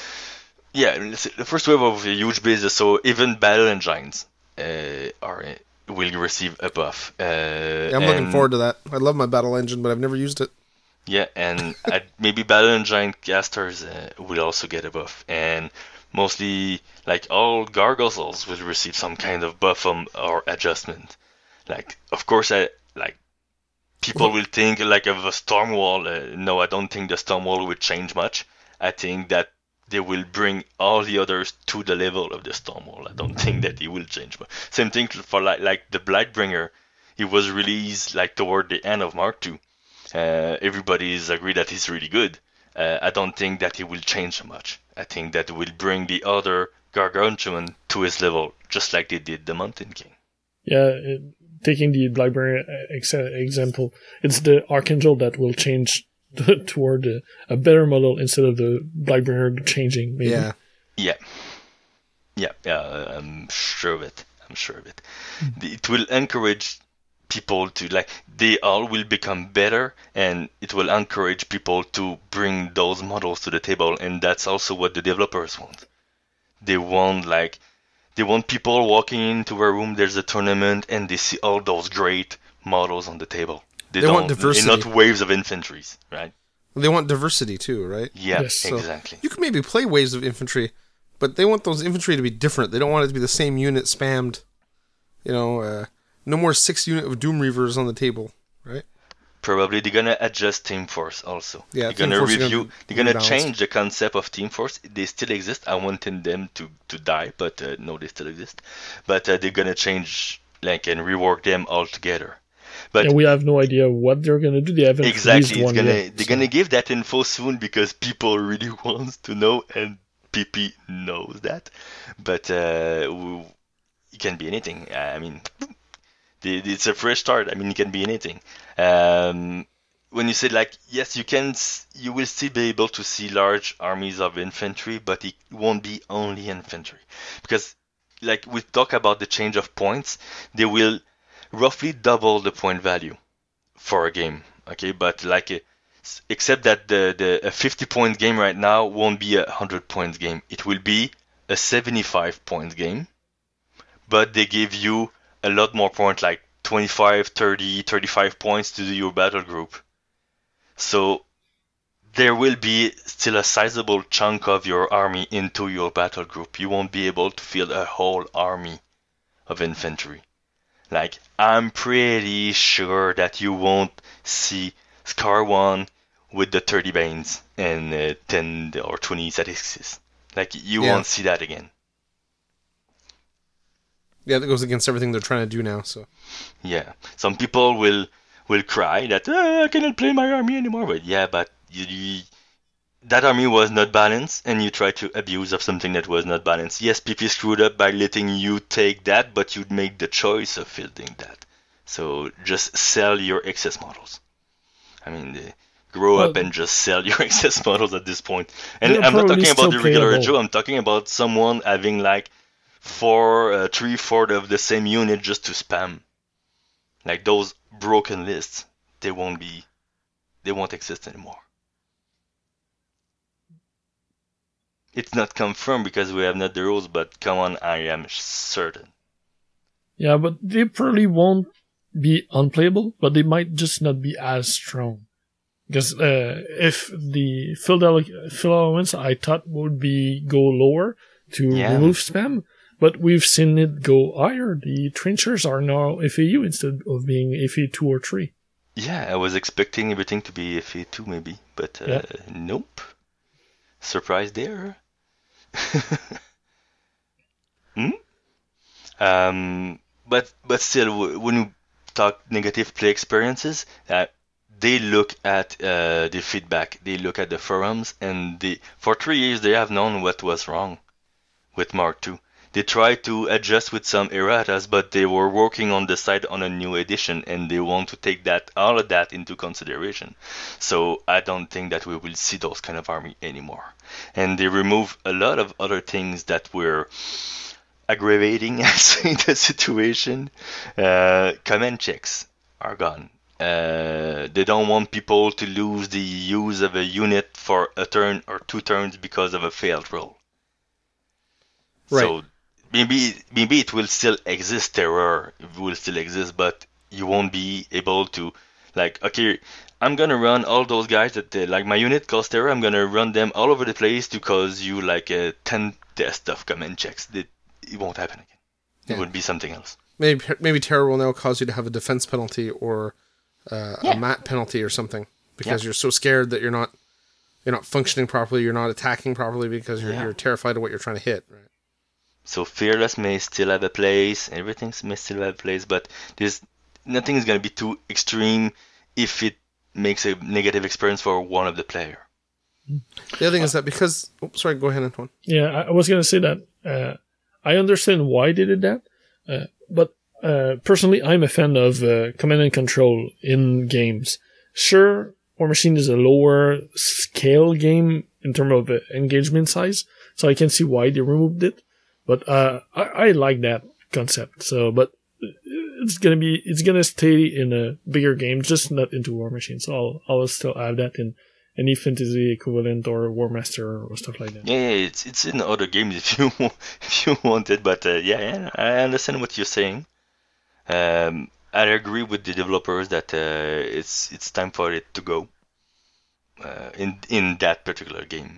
C: yeah, let's say the first wave of the huge bases. So even Battle Engines uh, are will receive a buff. Uh,
A: Yeah, I'm looking
C: and-
A: forward to that. I love my battle engine, but I've never used it.
C: Yeah, and uh, maybe Battle Engine casters uh, will also get a buff, and mostly like all Gargoyles will receive some kind of buff um, or adjustment. Like, of course, I like people will think like of a storm wall. Uh, no, I don't think the storm wall will change much. I think that they will bring all the others to the level of the storm wall. I don't think that it will change. But same thing for like like the Blightbringer. It was released like toward the end of Mark two. Uh, everybody's agreed that he's really good. Uh, I don't think that he will change much. I think that will bring the other Gargantuan to his level, just like they did the Mountain King.
B: Yeah, it, taking the Blackberry ex- example, it's the Archangel that will change toward a, a better model instead of the Blackberry changing. Maybe.
A: Yeah.
C: Yeah, yeah, yeah. I'm sure of it. I'm sure of it. It will encourage people to like. They all will become better, and it will encourage people to bring those models to the table. And that's also what the developers want. They want like. They want people walking into a room, there's a tournament, and they see all those great models on the table. They,
A: They
C: don't,
A: want diversity.
C: and not waves of infantries, right?
A: They want diversity too, right?
C: Yeah,
B: Yes.
A: So
C: exactly.
A: you can maybe play waves of infantry, but they want those infantry to be different. They don't want it to be the same unit spammed. You know, uh, no more six unit of Doom Reavers on the table, right?
C: Probably they're gonna adjust Team Force also.
A: Yeah,
C: they're
A: Team
C: gonna
A: Force is
C: review.
A: gonna be
C: they're gonna
A: rebalanced.
C: change the concept of Team Force. They still exist. I wanted them to to die, but uh, no, they still exist. But uh, they're gonna change like and rework them all together. But
B: And we have no idea what they're gonna do. They haven't
C: exactly,
B: released
C: it's
B: one
C: gonna
B: yet,
C: they're
B: so-
C: gonna give that info soon because people really wants to know, and P P knows that. But uh, w- it can be anything. I mean, the- it's a fresh start. I mean, it can be anything. Um, when you say like yes, you can, s- you will still be able to see large armies of infantry, but it won't be only infantry because, like we talk about the change of points, they will roughly double the point value for a game. Okay, but like a, except that the the a fifty point game right now won't be a one hundred point game. It will be a seventy-five point game, but they give you a lot more points, like twenty-five, thirty, thirty-five points to do your battle group. So there will be still a sizable chunk of your army into your battle group. You won't be able to field a whole army of infantry. Like, I'm pretty sure that you won't see Scar one with the thirty Banes and uh, ten or twenty Zadixes. Like, you
A: Yeah.
C: won't see that again.
A: Yeah, that goes against everything they're trying to do now. So
C: Yeah. Some people will will cry that, "Ah, I cannot play my army anymore." But yeah, but you, you, that army was not balanced, and you try to abuse of something that was not balanced. Yes, P P screwed up by letting you take that, but you'd make the choice of fielding that. So just sell your excess models. I mean, uh, grow
B: Well,
C: up and just sell your excess models at this point. And
B: they're
C: I'm not
B: probably
C: talking about the
B: still
C: regular
B: playable.
C: Joe. I'm talking about someone having like four, uh, three, four of the same unit just to spam. Like those broken lists, they won't be, they won't exist anymore. It's not confirmed because we have not the rules, but come on, I am certain.
B: Yeah, but they probably won't be unplayable, but they might just not be as strong. Because uh, if the field ele- field elements I thought would be go lower to
C: Yeah.
B: remove spam, but we've seen it go higher. The trenchers are now F A U instead of being F A two or three.
C: Yeah, I was expecting everything to be F A two maybe, but uh,
B: Yeah.
C: nope. Surprise there. hmm? Um, but but still, w- when you talk negative play experiences, uh, they look at uh, the feedback, they look at the forums, and they, for three years they have known what was wrong with Mark two. They tried to adjust with some erratas, but they were working on the side on a new edition, and they want to take that all of that into consideration. So I don't think that we will see those kind of army anymore. And they remove a lot of other things that were aggravating, I say, the situation. Uh, command checks are gone. Uh, they don't want people to lose the use of a unit for a turn or two turns because of a failed roll.
A: Right.
C: So maybe maybe it will still exist, terror it will still exist, but you won't be able to, like, okay, I'm gonna run all those guys that uh, like my unit calls terror. I'm gonna run them all over the place to cause you like a ten test of command checks. It, it won't happen again.
A: Yeah.
C: It would be something else.
A: Maybe maybe terror will now cause you to have a defense penalty or uh,
C: Yeah.
A: a mat penalty or something because
C: Yeah.
A: you're so scared that you're not you're not functioning properly. You're not attacking properly because you're
C: Yeah.
A: you're terrified of what you're trying to hit. Right.
C: So fearless may still have a place. Everything may still have a place, but there's nothing is gonna be too extreme if it makes a negative experience for one of the player.
A: The other thing is that because oh, sorry, go ahead, Antoine.
B: Yeah, I, I was gonna say that. Uh, I understand why they did that, uh, but uh, personally, I'm a fan of uh, command and control in games. Sure, War Machine is a lower scale game in terms of uh, engagement size, so I can see why they removed it. But uh, I, I like that concept. So, but it's gonna be it's gonna stay in a bigger game, just not into War Machine. So I'll I'll still have that in any fantasy equivalent or War Master or stuff like that.
C: Yeah, yeah, it's it's in other games if you if you want it, but uh, yeah, yeah, I understand what you're saying. Um, I agree with the developers that uh, it's it's time for it to go uh, in in that particular game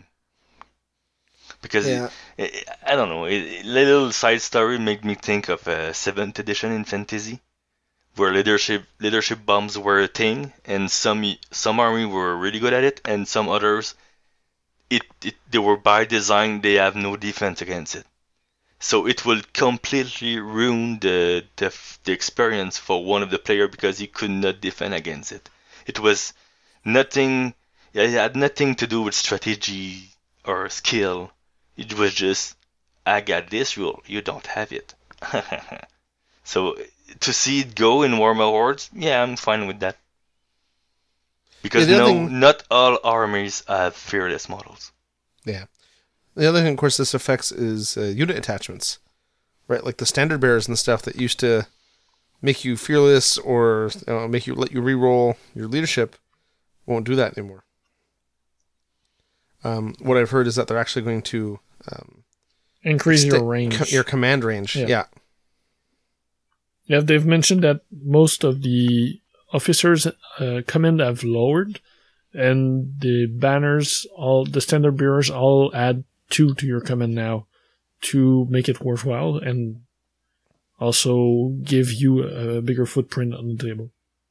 C: because
A: Yeah.
C: it, it, I don't know, a little side story made me think of uh, seventh edition in fantasy, where leadership leadership bombs were a thing, and some some army were really good at it, and some others, it, it they were by design, they have no defense against it. So it will completely ruin the, the the experience for one of the player because he could not defend against it. It was nothing. It had nothing to do with strategy or skill. It was just, I got this rule, you don't have it. So to see it go in Warhammer Hordes, yeah, I'm fine with that. Because
A: Yeah, the other
C: no,
A: thing-
C: not all armies have fearless models.
A: Yeah. The other thing, of course, this affects is uh, unit attachments, right? Like the standard bearers and stuff that used to make you fearless or you know, make you let you re-roll your leadership won't do that anymore. Um, what I've heard is that they're actually going to um,
B: Increase your
A: extend-
B: range.
A: co- your command range.
B: Yeah.
A: Yeah.
B: Yeah, they've mentioned that most of the officers' uh, command have lowered, and the banners, all the standard bearers, all add two to your command now to make it worthwhile and also give you a bigger footprint on the table.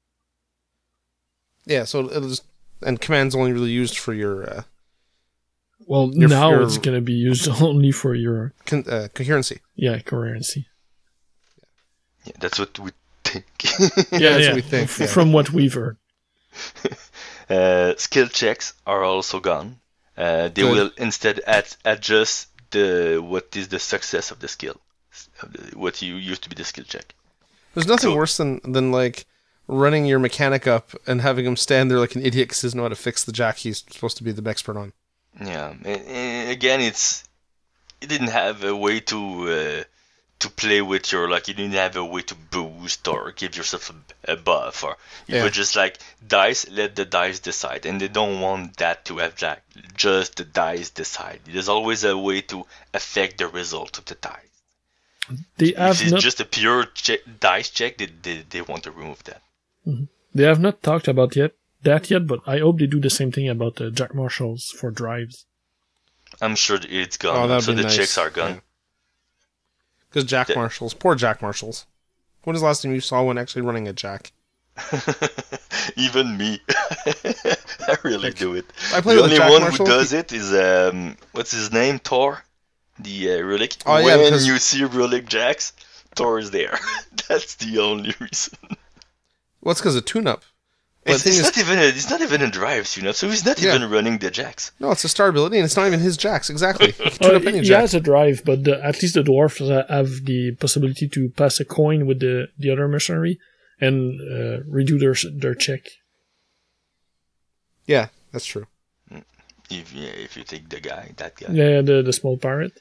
A: Yeah. So it'll just and command's only really used for your uh,
B: Well,
A: Your-
B: now
A: your-
B: it's going to be used only for your
A: con- uh, coherency.
B: yeah coherency.
C: Yeah, that's what we think.
B: Yeah,
A: that's
B: yeah.
A: what we think,
B: f-
A: yeah.
B: From what we've heard.
C: Uh, skill checks are also gone. Uh, they
A: Good.
C: will instead ad- adjust the what is the success of the skill, of the, what you used to be the skill check.
A: There's nothing
C: So-
A: worse than than like running your mechanic up and having him stand there like an idiot because he doesn't know how to fix the jack he's supposed to be the expert on.
C: Yeah, and, and again, it's it didn't have a way to uh, to play with your, like, you didn't have a way to boost or give yourself a, a buff, or you
A: Yeah.
C: could just like dice, let the dice decide, and they don't want that to have like just the dice decide. There's always a way to affect the result of the dice.
B: They
C: If
B: have
C: it's
B: not
C: just a pure check, dice check, they, they they want to remove that.
B: they have not talked about yet that yet, but I hope they do the same thing about the Jack Marshalls for drives.
C: I'm sure it's
A: Oh,
C: gone,
A: that'd
C: so
A: be
C: the
A: nice.
C: checks are gone.
A: Because Jack
C: Yeah.
A: Marshalls, poor Jack Marshalls. When was the last time you saw one actually running a Jack?
C: Even me. I really do it.
A: I play
C: The
A: with a
C: only
A: Jack
C: one
A: Marshall.
C: who does it is, um, what's his name? Thor? The uh, relic.
A: Oh, yeah,
C: when
A: because-
C: you see relic Jacks, Thor is there. That's the only reason.
A: Well, it's because of tune-up. But
C: It's,
A: the thing
C: it's
A: is,
C: not even a, it's not even a drive, you know, so he's not
A: Yeah.
C: even running the Jacks.
A: no, it's a star ability, and it's not even his Jacks. Exactly. He can
B: Uh,
A: tune up any
B: he
A: Jack.
B: has a drive, but the, at least the dwarfs uh, have the possibility to pass a coin with the, the other mercenary and uh, redo their their check.
A: Yeah, that's true.
C: If yeah, if you take the guy, that guy.
B: Yeah, the the small pirate.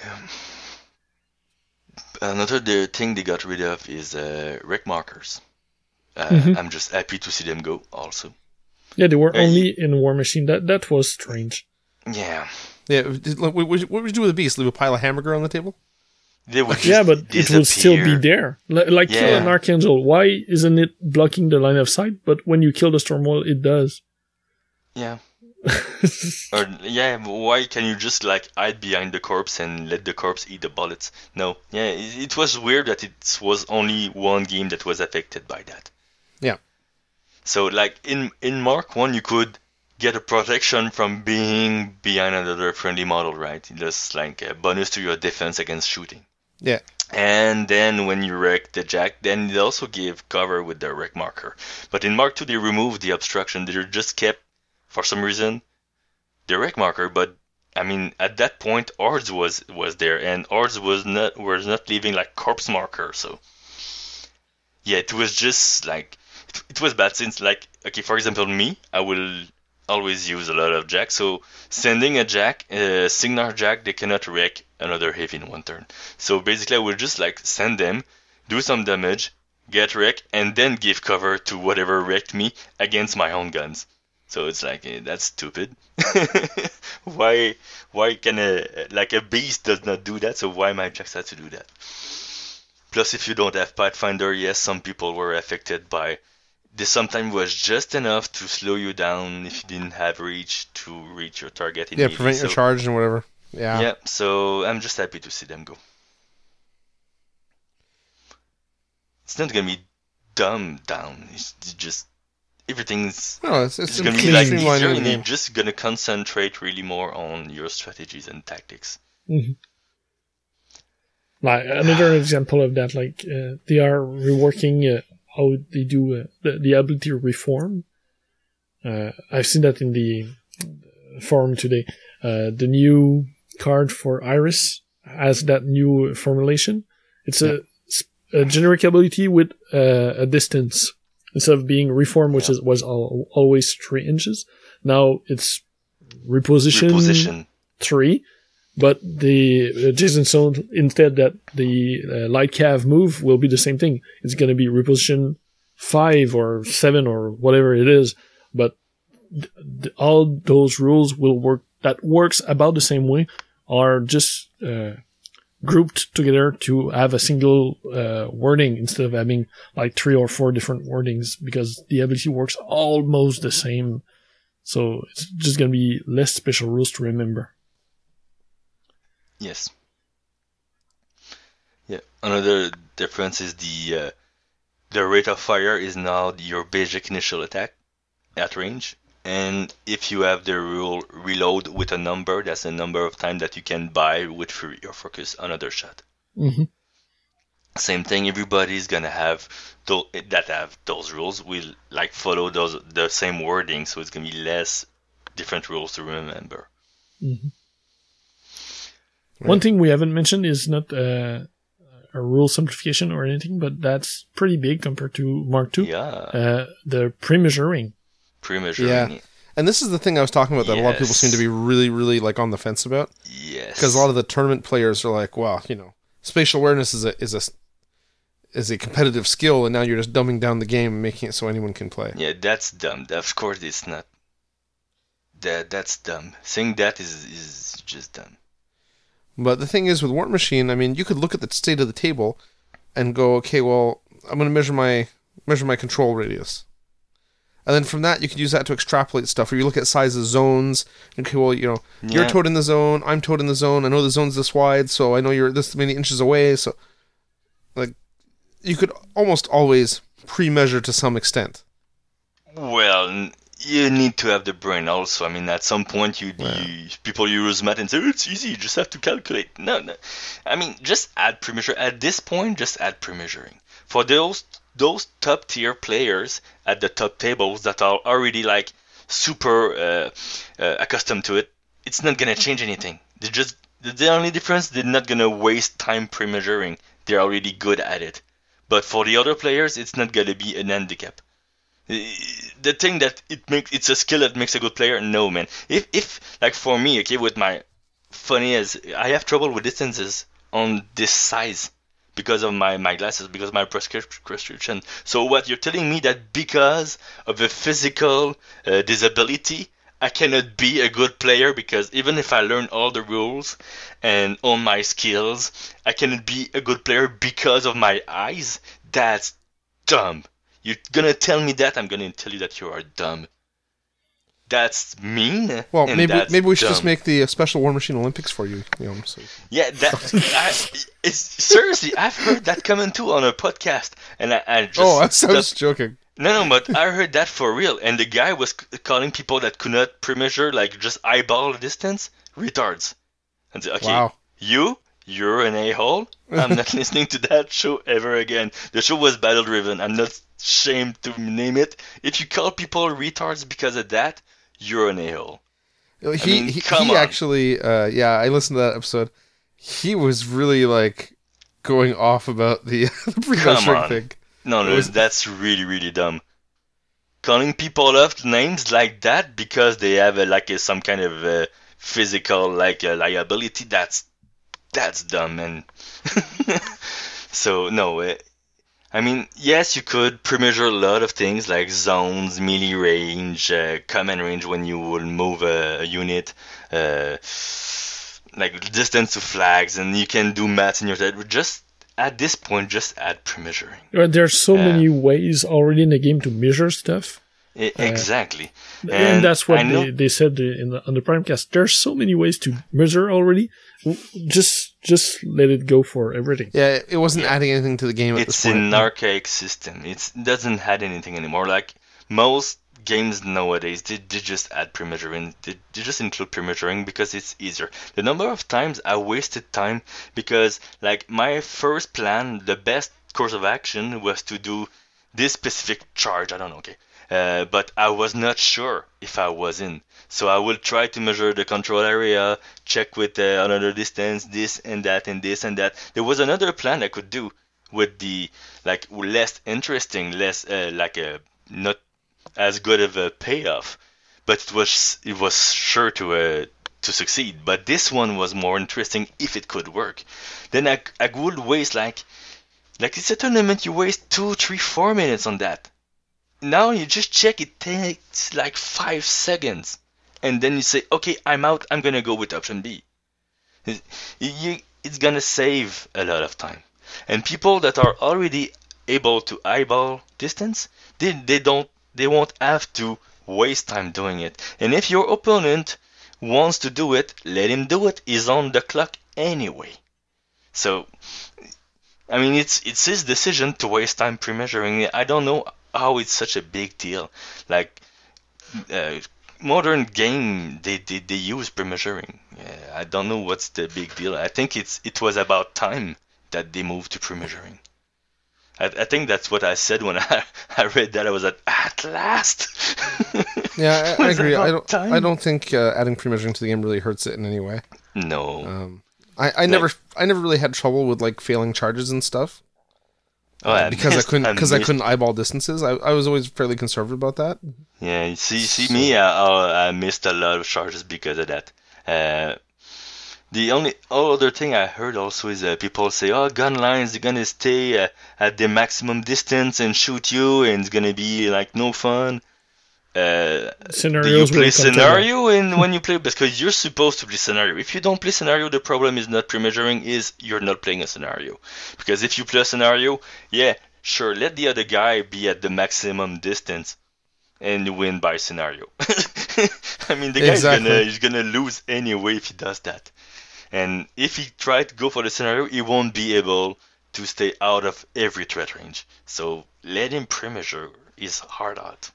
C: Another the thing they got rid of is uh, wreck markers. Uh,
B: Mhm.
C: I'm just happy to see them go. Also,
B: Yeah, they were
C: Yeah,
B: only in War Machine. That that was strange.
C: yeah,
A: Yeah, did- what, what, what would you do with a beast? Leave a pile of hamburger on the table?
C: they would just
B: Yeah, but it will still be
C: disappear.
B: there. Li- Like kill
C: Yeah.
B: an Archangel. Why isn't it blocking the line of sight? But when you kill the Stormwall, it does.
C: Yeah. Or yeah, why can you just like hide behind the corpse and let the corpse eat the bullets? No, yeah, it, it was weird that it was only one game that was affected by that.
A: Yeah.
C: So like in in Mark One, you could get a protection from being behind another friendly model, right? Just like a bonus to your defense against shooting.
A: Yeah.
C: And then when you wreck the Jack, then they also give cover with the wreck marker. But in Mark Two, they removed the obstruction. They just kept, for some reason, the wreck marker. But I mean, at that point, Hordes was was there, and Hordes was not was not leaving like corpse marker. So yeah, it was just like it, it was bad. Since like okay, for example, me, I will always use a lot of Jack. So sending a Jack, uh, Signar Jack, they cannot wreck another heavy in one turn. So basically, I will just like send them, do some damage, get wrecked, and then give cover to whatever wrecked me against my own guns. So it's like eh, that's stupid. why? Why can a like a beast does not do that? So why my Jacks had to do that? Plus, if you don't have Pathfinder, yes, some people were affected by. This sometimes was just enough to slow you down if you didn't have reach to reach your target.
A: Yeah,
C: immediately.
A: prevent your
C: So-
A: charge and whatever. Yeah.
C: Yeah, so I'm just happy to see them go. It's not gonna be dumbed down. It's it's just everything's
A: No, it's, it's,
C: it's gonna be
A: clean,
C: like
A: streamlined
C: easier,
A: in the
C: and
A: game.
C: you're just gonna concentrate really more on your strategies and tactics.
B: Mhm. Like another example of that, like uh, they are reworking uh, how they do uh, the, the ability reform. Uh, I've seen that in the forum today. Uh, the new card for Iris has that new formulation. It's a, a generic ability with uh, a distance instead of being reform, which is was al- always three inches. Now it's reposition,
C: Reposition.
B: three. But the uh, Jason Stone, instead that the uh, light cav move will be the same thing. It's going to be reposition five or seven or whatever it is. But th- th- all those rules will work. That works about the same way. Are just uh, grouped together to have a single uh, wording instead of having like three or four different wordings, because the ability works almost the same. So it's just going to be less special rules to remember.
C: Yes. Yeah. Another difference is the uh, the rate of fire is now your basic initial attack at range, and if you have the rule reload with a number, that's the number of time that you can buy with Fury or Focus another shot.
B: Mm-hmm.
C: Same thing. Everybody's gonna have th- that have those rules will like follow those the same wording, so it's gonna be less different rules to remember.
B: Mm-hmm.
A: Right.
B: One thing we haven't mentioned is not uh, a rule simplification or anything, but that's pretty big compared to Mark two.
C: Yeah.
B: Uh, the pre-measuring.
C: Pre-measuring.
A: Yeah. And this is the thing I was talking about that a lot of people
C: Yes.
A: seem to be really, really like on the fence about.
C: Yes.
A: Because a lot of the tournament players are like, well, you know, spatial awareness is a is a is a competitive skill, and now you're just dumbing down the game and making it so anyone can play.
C: Yeah, that's dumb. Of course, it's not. That that's dumb. Saying that is is just dumb.
A: But the thing is, with War Machine, I mean, you could look at the state of the table and go, okay, well, I'm going to measure my measure my control radius, And then from that, you could use that to extrapolate stuff. Or you look at size of zones. Okay, well, you know, you're
C: Yeah.
A: toed in the zone. I'm toed in the zone. I know the zone's this wide, so I know you're this many inches away. So, like, you could almost always pre-measure to some extent.
C: Well, n- you need to have the brain also. I mean, at some point, you,
A: Yeah.
C: you people use math and say, oh, it's easy, you just have to calculate. No, no. I mean, just add pre-measure. At this point, just add pre-measuring. For those those top-tier players at the top tables that are already, like, super uh, uh, accustomed to it, it's not going to change anything. They just the, the only difference, they're not going to waste time pre-measuring. They're already good at it. But for the other players, it's not going to be an handicap. The thing that it makes it's a skill that makes a good player. No, man. If if like for me, okay, with my funny as I have trouble with distances on this size because of my my glasses, because of my prescrip- prescription. So what you're telling me that because of a physical uh, disability, I cannot be a good player because even if I learn all the rules and all my skills, I cannot be a good player because of my eyes? That's dumb. You're gonna tell me that, I'm gonna tell you that you are dumb. That's mean.
A: Well,
C: and
A: maybe
C: that's
A: maybe we should
C: dumb.
A: just make the uh, special War Machine Olympics for you. You know, so.
C: Yeah, that. I, it's seriously, I've heard that comment too on a podcast, and I, I just.
A: Oh, I was, I was
C: that-
A: joking.
C: No, no, but I heard that for real, and the guy was c- calling people that could not pre-measure, like just eyeball the distance, retards. And say, okay,
A: Wow.
C: you, you're an a-hole. I'm not listening to that show ever again. The show was battle-driven. I'm not ashamed to name it. If you call people retards because of that, you're an a-hole.
A: He
C: mean,
A: he,
C: come
A: he
C: on.
A: actually, uh, yeah, I listened to that episode. He was really like going off about the, the pre-measuring
C: on.
A: thing.
C: No, no,
A: It was-
C: that's really, really dumb. Calling people off names like that because they have a, like a, some kind of uh, physical like uh, liability, that's that's dumb. And so no, uh, I mean, yes, you could pre-measure a lot of things like zones, melee range, uh, command range when you will move a, a unit, uh, like distance to flags, and you can do math in your head. Just at this point, just add pre-measuring.
B: Uh, There's so
C: Yeah.
B: many ways already in the game to measure stuff.
C: I- exactly.
B: And,
C: And
B: that's what
C: I know-
B: they, they said in the, on the Primecast. There's so many ways to measure already. W- Just just let it go for everything.
A: Yeah, it- it wasn't adding anything to the game at
C: It's
A: this point.
C: an archaic system. It's, it doesn't add anything anymore. Like most games nowadays, they, they just add pre-measuring. They, they just include pre-measuring because it's easier. The number of times I wasted time because, like, my first plan, the best course of action was to do this specific charge. I don't know, okay. Uh, but I was not sure if I was in. So I will try to measure the control area, check with uh, another distance, this and that and this and that. There was another plan I could do with the like less interesting, less uh, like a not as good of a payoff, but it was it was sure to uh, to succeed. But this one was more interesting if it could work. Then I I would waste like like it's a tournament. You waste two, three, four minutes on that. Now you just check, it takes like five seconds. And then you say, okay, I'm out, I'm gonna go with option B. You, it's gonna save a lot of time. And people that are already able to eyeball distance, they, they don't, they won't have to waste time doing it. And if your opponent wants to do it, let him do it. He's on the clock anyway. So, I mean, it's it's his decision to waste time pre-measuring. I don't know how it's such a big deal. Like, uh, modern game, they, they, they use pre-measuring. Yeah, I don't know what's the big deal. I think it's it was about time that they moved to pre-measuring. I, I think that's what I said when I, I read that. I was like, at last.
A: Yeah, I, I
C: Was
A: agree. I
C: about
A: don't.
C: time.
A: I don't think uh, adding pre-measuring to the game really hurts it in any way.
C: No.
A: Um, I, I never, I never really had trouble with like failing charges and stuff
C: oh, I
A: because
C: missed-
A: I couldn't, because I
C: missed-
A: couldn't eyeball distances. I, I was always fairly conservative about that.
C: Yeah, you see, see me, I, I I missed a lot of charges because of that. Uh, the only all other thing I heard also is uh, people say, "Oh, gun lines, they're gonna stay uh, at the maximum distance and shoot you, and it's gonna be like no fun." Uh, do you
B: Scenarios
C: play
B: will come to
C: scenario in when you play? Because you're supposed to play scenario. If you don't play scenario, the problem is not pre-measuring, is you're not playing a scenario. Because if you play a scenario, yeah, sure, let the other guy be at the maximum distance. and you win by scenario. I mean, the guy's
A: Exactly.
C: gonna he's gonna lose anyway if he does that. And if he tries to go for the scenario, he won't be able to stay out of every threat range. So let him pre-measure his heart out.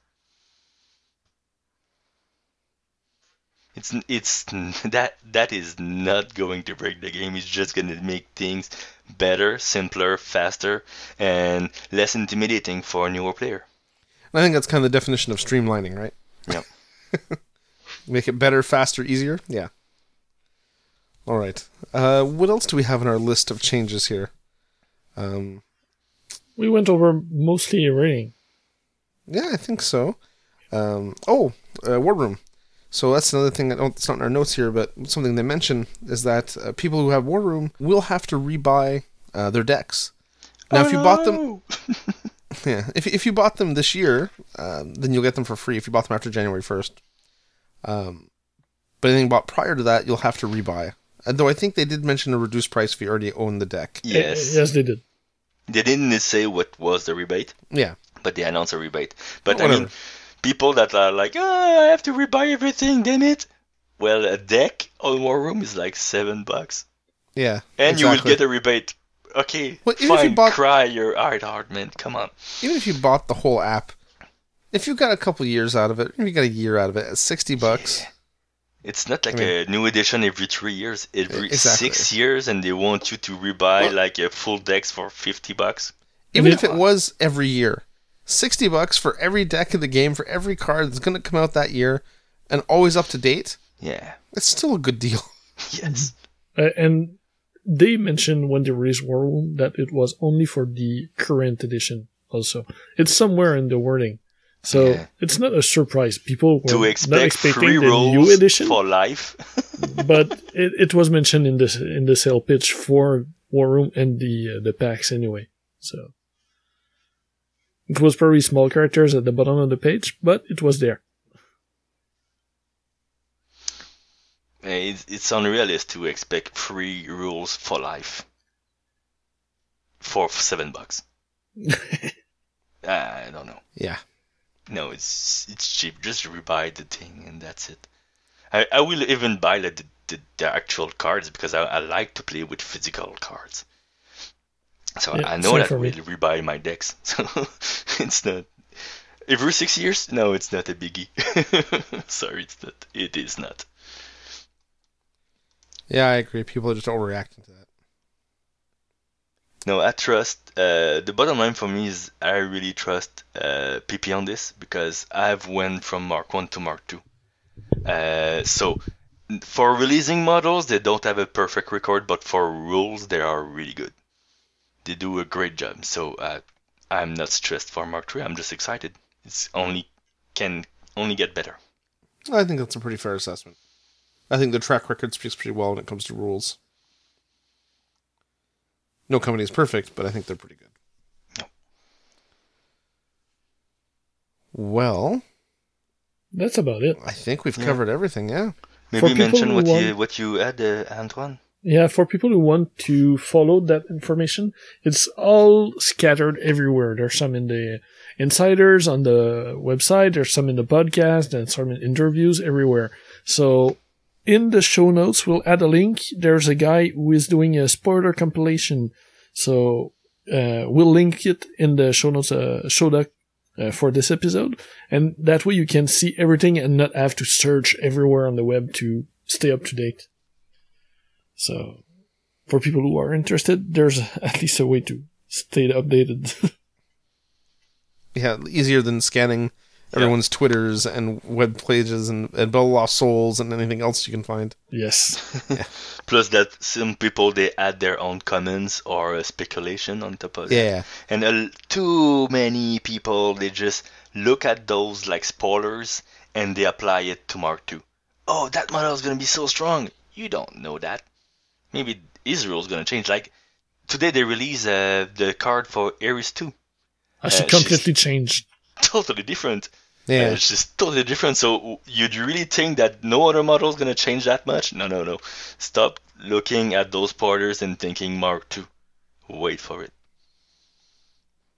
C: It's it's that that is not going to break the game. It's just gonna make things better, simpler, faster, and less intimidating for a newer player.
A: I think that's kind of the definition of streamlining, right?
C: Yeah.
A: Make it better, faster, easier. Yeah. All right. Uh, what else do we have on our list of changes here? Um,
B: We went over mostly everything.
A: yeah, I think so. Um, oh, uh, War Room. So that's another thing that it's not in our notes here, but something they mention is that uh, people who have War Room will have to rebuy uh, their decks. Now,
C: Oh,
A: if you bought them,
C: no!
A: yeah, if if you bought them this year, um, then you'll get them for free. If you bought them after January first, um, but anything bought prior to that, you'll have to rebuy. And though I think they did mention a reduced price if you already own the deck.
C: Yes.
B: Uh, yes, they did.
C: They didn't say what was the rebate,
A: Yeah,
C: but they announced a rebate. But I
A: Whatever.
C: mean, people that are like, oh, I have to rebuy everything, damn it. Well, a deck on War Room is like seven bucks,
A: yeah,
C: and you will
A: exactly.
C: get a rebate. Okay,
A: Well, even if you
C: fine,
A: bought-
C: cry your heart out, man. Come on.
A: Even if you bought the whole app, if you got a couple years out of it, if you got a year out of it, at sixty bucks.
C: It's not like
A: I mean-
C: a new edition every three years, every
A: Exactly.
C: six years, and they want you to rebuy
A: Well-
C: like a full decks for fifty bucks.
A: Even
B: And
A: if it was every year, sixty bucks for every deck in the game, for every card that's going to come out that year, and always up to date,
C: Yeah.
A: it's still a good deal.
C: Yes.
B: Uh, and they mentioned when they released War Room that it was only for the current edition also. It's somewhere in the wording. So
C: Yeah.
B: it's not a surprise. People were
C: To
B: not
C: expect
B: expecting
C: free
B: the
C: rolls
B: new edition,
C: for life.
B: but it, it was mentioned in the in the sale pitch for War Room and the uh, the packs anyway. So it was probably small characters at the bottom of the page, but it was there.
C: It's, it's unrealistic to expect free rules for life for seven bucks. I don't know.
A: Yeah.
C: No, it's it's cheap. Just rebuy the thing and that's it. I, I will even buy like, the, the the actual cards because I, I like to play with physical cards. So
B: Yeah,
C: I know
B: same
C: that I
B: for me.
C: will rebuy my decks. So it's not every six years. No, it's not a biggie. Sorry, it's not. It is not.
A: Yeah, I agree. People are just overreacting to that.
C: No, I trust. Uh, the bottom line for me is I really trust uh, P P on this because I've went from Mark one to Mark two. Uh, so for releasing models, they don't have a perfect record, but for rules, they are really good. They do a great job. So uh, I'm not stressed for Mark three. I'm just excited. It's only can only get better.
A: I think that's a pretty fair assessment. I think the track record speaks pretty well when it comes to rules. No company is perfect, but I think they're pretty good.
C: No.
A: Well,
B: That's about it.
A: I think we've
C: Yeah.
A: covered everything, yeah.
C: Maybe
B: people
C: mention
B: who
C: what
B: want-
C: you what you had, uh, Antoine.
B: Yeah, for people who want to follow that information, it's all scattered everywhere. There's some in the insiders on the website, there's some in the podcast, and some in interviews everywhere. So in the show notes, we'll add a link. There's a guy who is doing a spoiler compilation. So uh, we'll link it in the show notes, uh, show doc uh, for this episode. And that way you can see everything and not have to search everywhere on the web to stay up to date. So, for people who are interested, there's at least a way to stay updated.
A: Yeah, easier than scanning everyone's Twitters and web pages and, and Bell Lost Souls and anything else you can find.
B: Yes.
C: Plus that some people they add their own comments or uh, speculation on top of that.
A: Yeah.
C: And uh, too many people they just look at those like spoilers and they apply it to Mark two. Oh, that model is gonna be so strong. You don't know that. Maybe Israel's gonna change. Like today they release uh, the card for Ares two.
B: I should
C: Uh, she's-
B: completely change.
C: Totally different.
A: Yeah.
C: Uh, it's just totally different. So you'd really think that no other model is gonna change that much? No, no, no. Stop looking at those spoilers and thinking Mark two. Wait for it.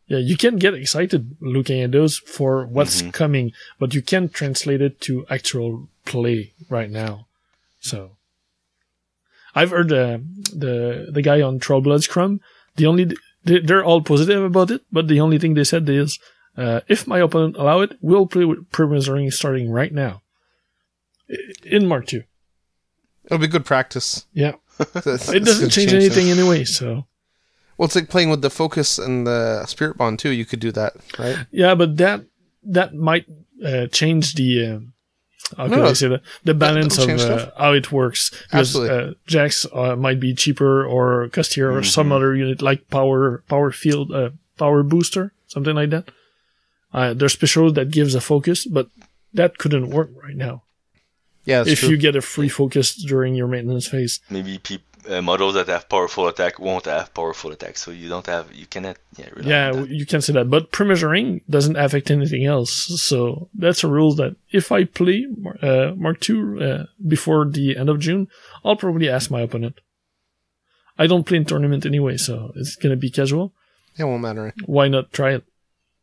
B: Yeah, you can get excited looking at those for what's
C: Mhm.
B: coming, but you can't translate it to actual play right now. So, I've heard uh, the the guy on Troll Blood Scrum. The only they- they're all positive about it, but the only thing they said is, uh, if my opponent allow it, we'll play with Pre-Wizarding starting right now I- in Mark two.
A: It'll be good practice.
B: Yeah,
A: It's-
B: it
A: it's
B: doesn't
A: gonna
B: change
A: things.
B: anything anyway. So.
A: Well, it's like playing with the focus and the spirit bond too. You could do that, right?
B: Yeah, but that that might uh, change the uh, how
A: No,
B: can
A: no,
B: I say that the balance
A: that'll
B: of
A: change
B: uh,
A: stuff.
B: how it works. Because
A: Absolutely.
B: uh, Jax uh, might be cheaper or costier or some other unit like power power field uh, power booster, something like that. Uh, there's special that gives a focus, but that couldn't work right now.
A: Yeah, that's
B: if
A: true.
B: you get a free focus during your maintenance phase.
C: Maybe peop uh, models that have powerful attack won't have powerful attack, so you don't have, you cannot, yeah, rely
B: Yeah,
C: on that.
B: you can say that, but pre-measuring doesn't affect anything else. So that's a rule that if I play uh, Mark two uh, before the end of June, I'll probably ask my opponent. I don't play in tournament anyway, so it's gonna be casual.
A: Yeah, it won't matter.
B: Why not try it?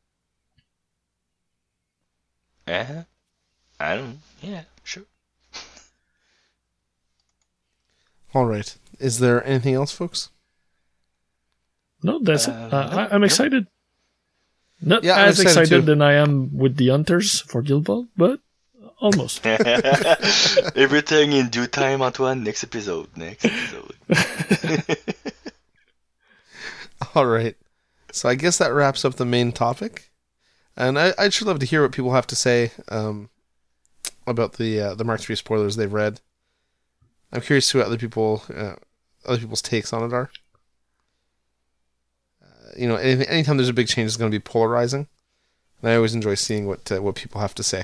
C: Uh-huh. I don't, yeah, sure.
A: All right. Is there anything else, folks?
B: No, that's
C: Uh,
B: it. Uh,
C: no,
B: I, I'm
C: no.
B: excited. Not
A: Yeah, I'm
B: as
A: excited
B: excited,
A: too.
B: than I am with the Hunters for Guild Ball, but almost.
C: Everything in due time, Antoine. Next episode. Next episode.
A: All right. So I guess that wraps up the main topic. And I, I'd sure love to hear what people have to say um, about the uh, the Mark three spoilers they've read. I'm curious who other people uh, other people's takes on it are. Uh, you know, any, anytime there's a big change, it's going to be polarizing. And I always enjoy seeing what uh, what people have to say.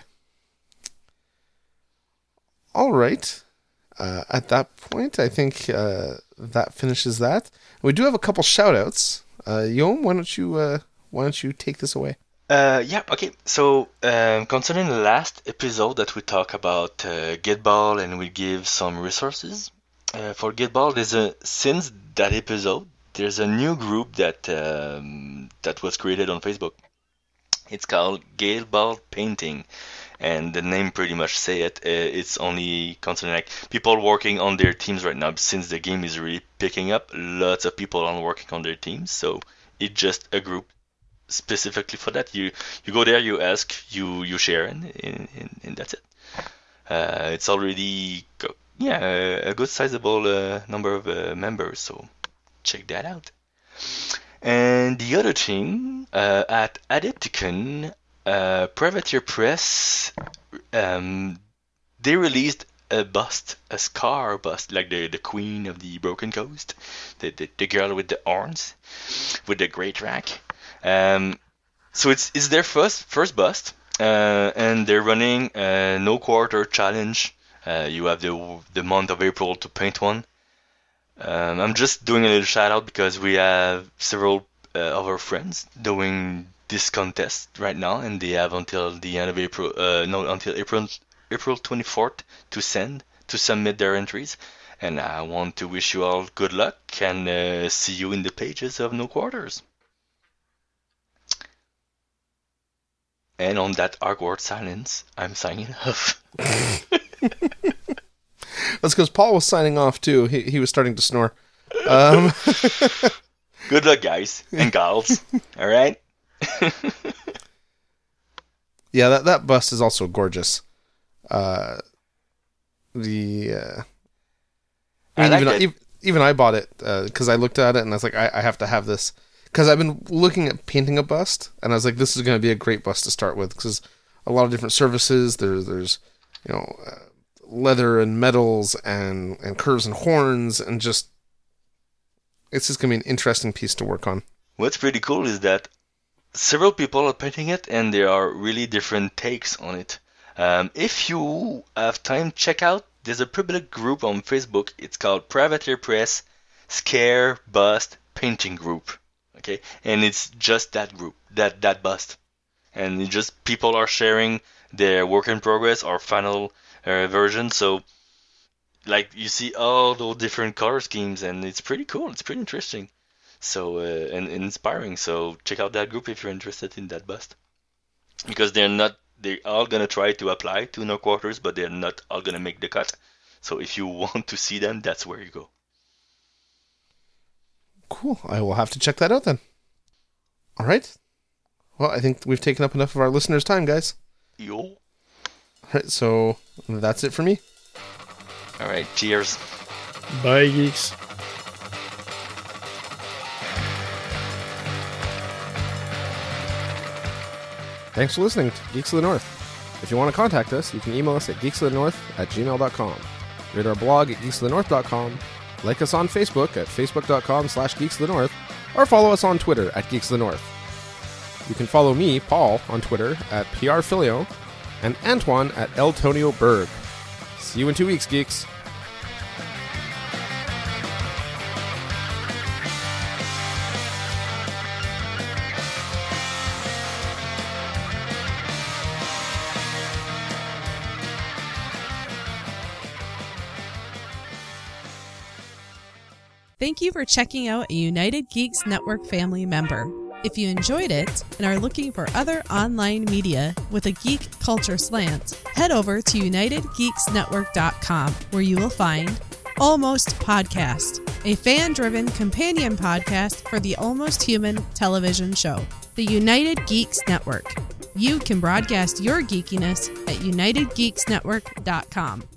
A: All right. Uh, at that point, I think uh, that finishes that. We do have a couple shout-outs. Uh, Yom, why don't you uh, why don't you take this away?
C: Uh, yeah, okay. So, um, concerning the last episode that we talk about uh, Guild Ball and we give some resources uh, for Guild Ball, there's a since that episode, there's a new group that um, that was created on Facebook. It's called Guild Ball Painting, and the name pretty much say it. Uh, it's only concerning like people working on their teams right now, since the game is really picking up. Lots of people are working on their teams, so it's just a group specifically for that. You you go there, you ask, you you share, and and, and, and that's it. Uh, it's already go, yeah a, a good sizable uh, number of uh, members, so check that out. And the other thing, uh, at Adepticon, uh, Privateer Press, um, they released a bust, a Scar bust, like the, the Queen of the Broken Coast, the, the the girl with the horns, with the great rack. Um, so it's it's their first first bust, uh, and they're running a no quarter challenge. Uh, you have the the month of April to paint one. Um, I'm just doing a little shout out because we have several uh, of our friends doing this contest right now, and they have until the end of April, uh, no, until April April twenty-fourth to send to submit their entries. And I want to wish you all good luck and uh, see you in the pages of No Quarters. And on that awkward silence, I'm signing off.
A: That's because Paul was signing off too. He he was starting to snore. Um,
C: Good luck, guys and gals. All right.
A: yeah, that that bust is also gorgeous. Uh, the uh, I
C: I
A: mean,
C: like
A: even,
C: it.
A: even even I bought it because I looked at it and I was like, I, I have to have this because I've been looking at painting a bust and I was like, this is going to be a great bust to start with because a lot of different surfaces. There's there's you know. Uh, leather and metals and, and curves and horns and just it's just gonna be an interesting piece to work on.
C: What's pretty cool is that several people are painting it and there are really different takes on it. Um, if you have time, check out, there's a public group on Facebook. It's called Privateer Press Scare Bust Painting Group. Okay, and it's just that group, that that bust, and it just people are sharing their work in progress or final uh, version. So, like, you see all those different color schemes, and it's pretty cool. It's pretty interesting. So uh, and, and inspiring. So check out that group if you're interested in that bust, because they're not they're all gonna try to apply to no quarters, but they're not all gonna make the cut. So if you want to see them, that's where you go.
A: Cool. I will have to check that out then. All right. Well, I think we've taken up enough of our listeners' time, guys.
C: Yo.
A: All right, so that's it for me.
C: All right. Cheers.
B: Bye, geeks.
A: Thanks for listening to Geeks of the North. If you want to contact us, you can email us at geeksofthenorth at gmail dot com. Read our blog at geeks of the north dot com. Like us on Facebook at facebook dot com slash geeks of the north, or follow us on Twitter at Geeks of the North. You can follow me, Paul, on Twitter at P R Filio, and Antoine at El Tonio Berg. See you in two weeks, geeks.
E: Thank you for checking out a United Geeks Network family member. If you enjoyed it and are looking for other online media with a geek culture slant, head over to united geeks network dot com, where you will find Almost Podcast, a fan-driven companion podcast for the Almost Human television show. The United Geeks Network. You can broadcast your geekiness at united geeks network dot com.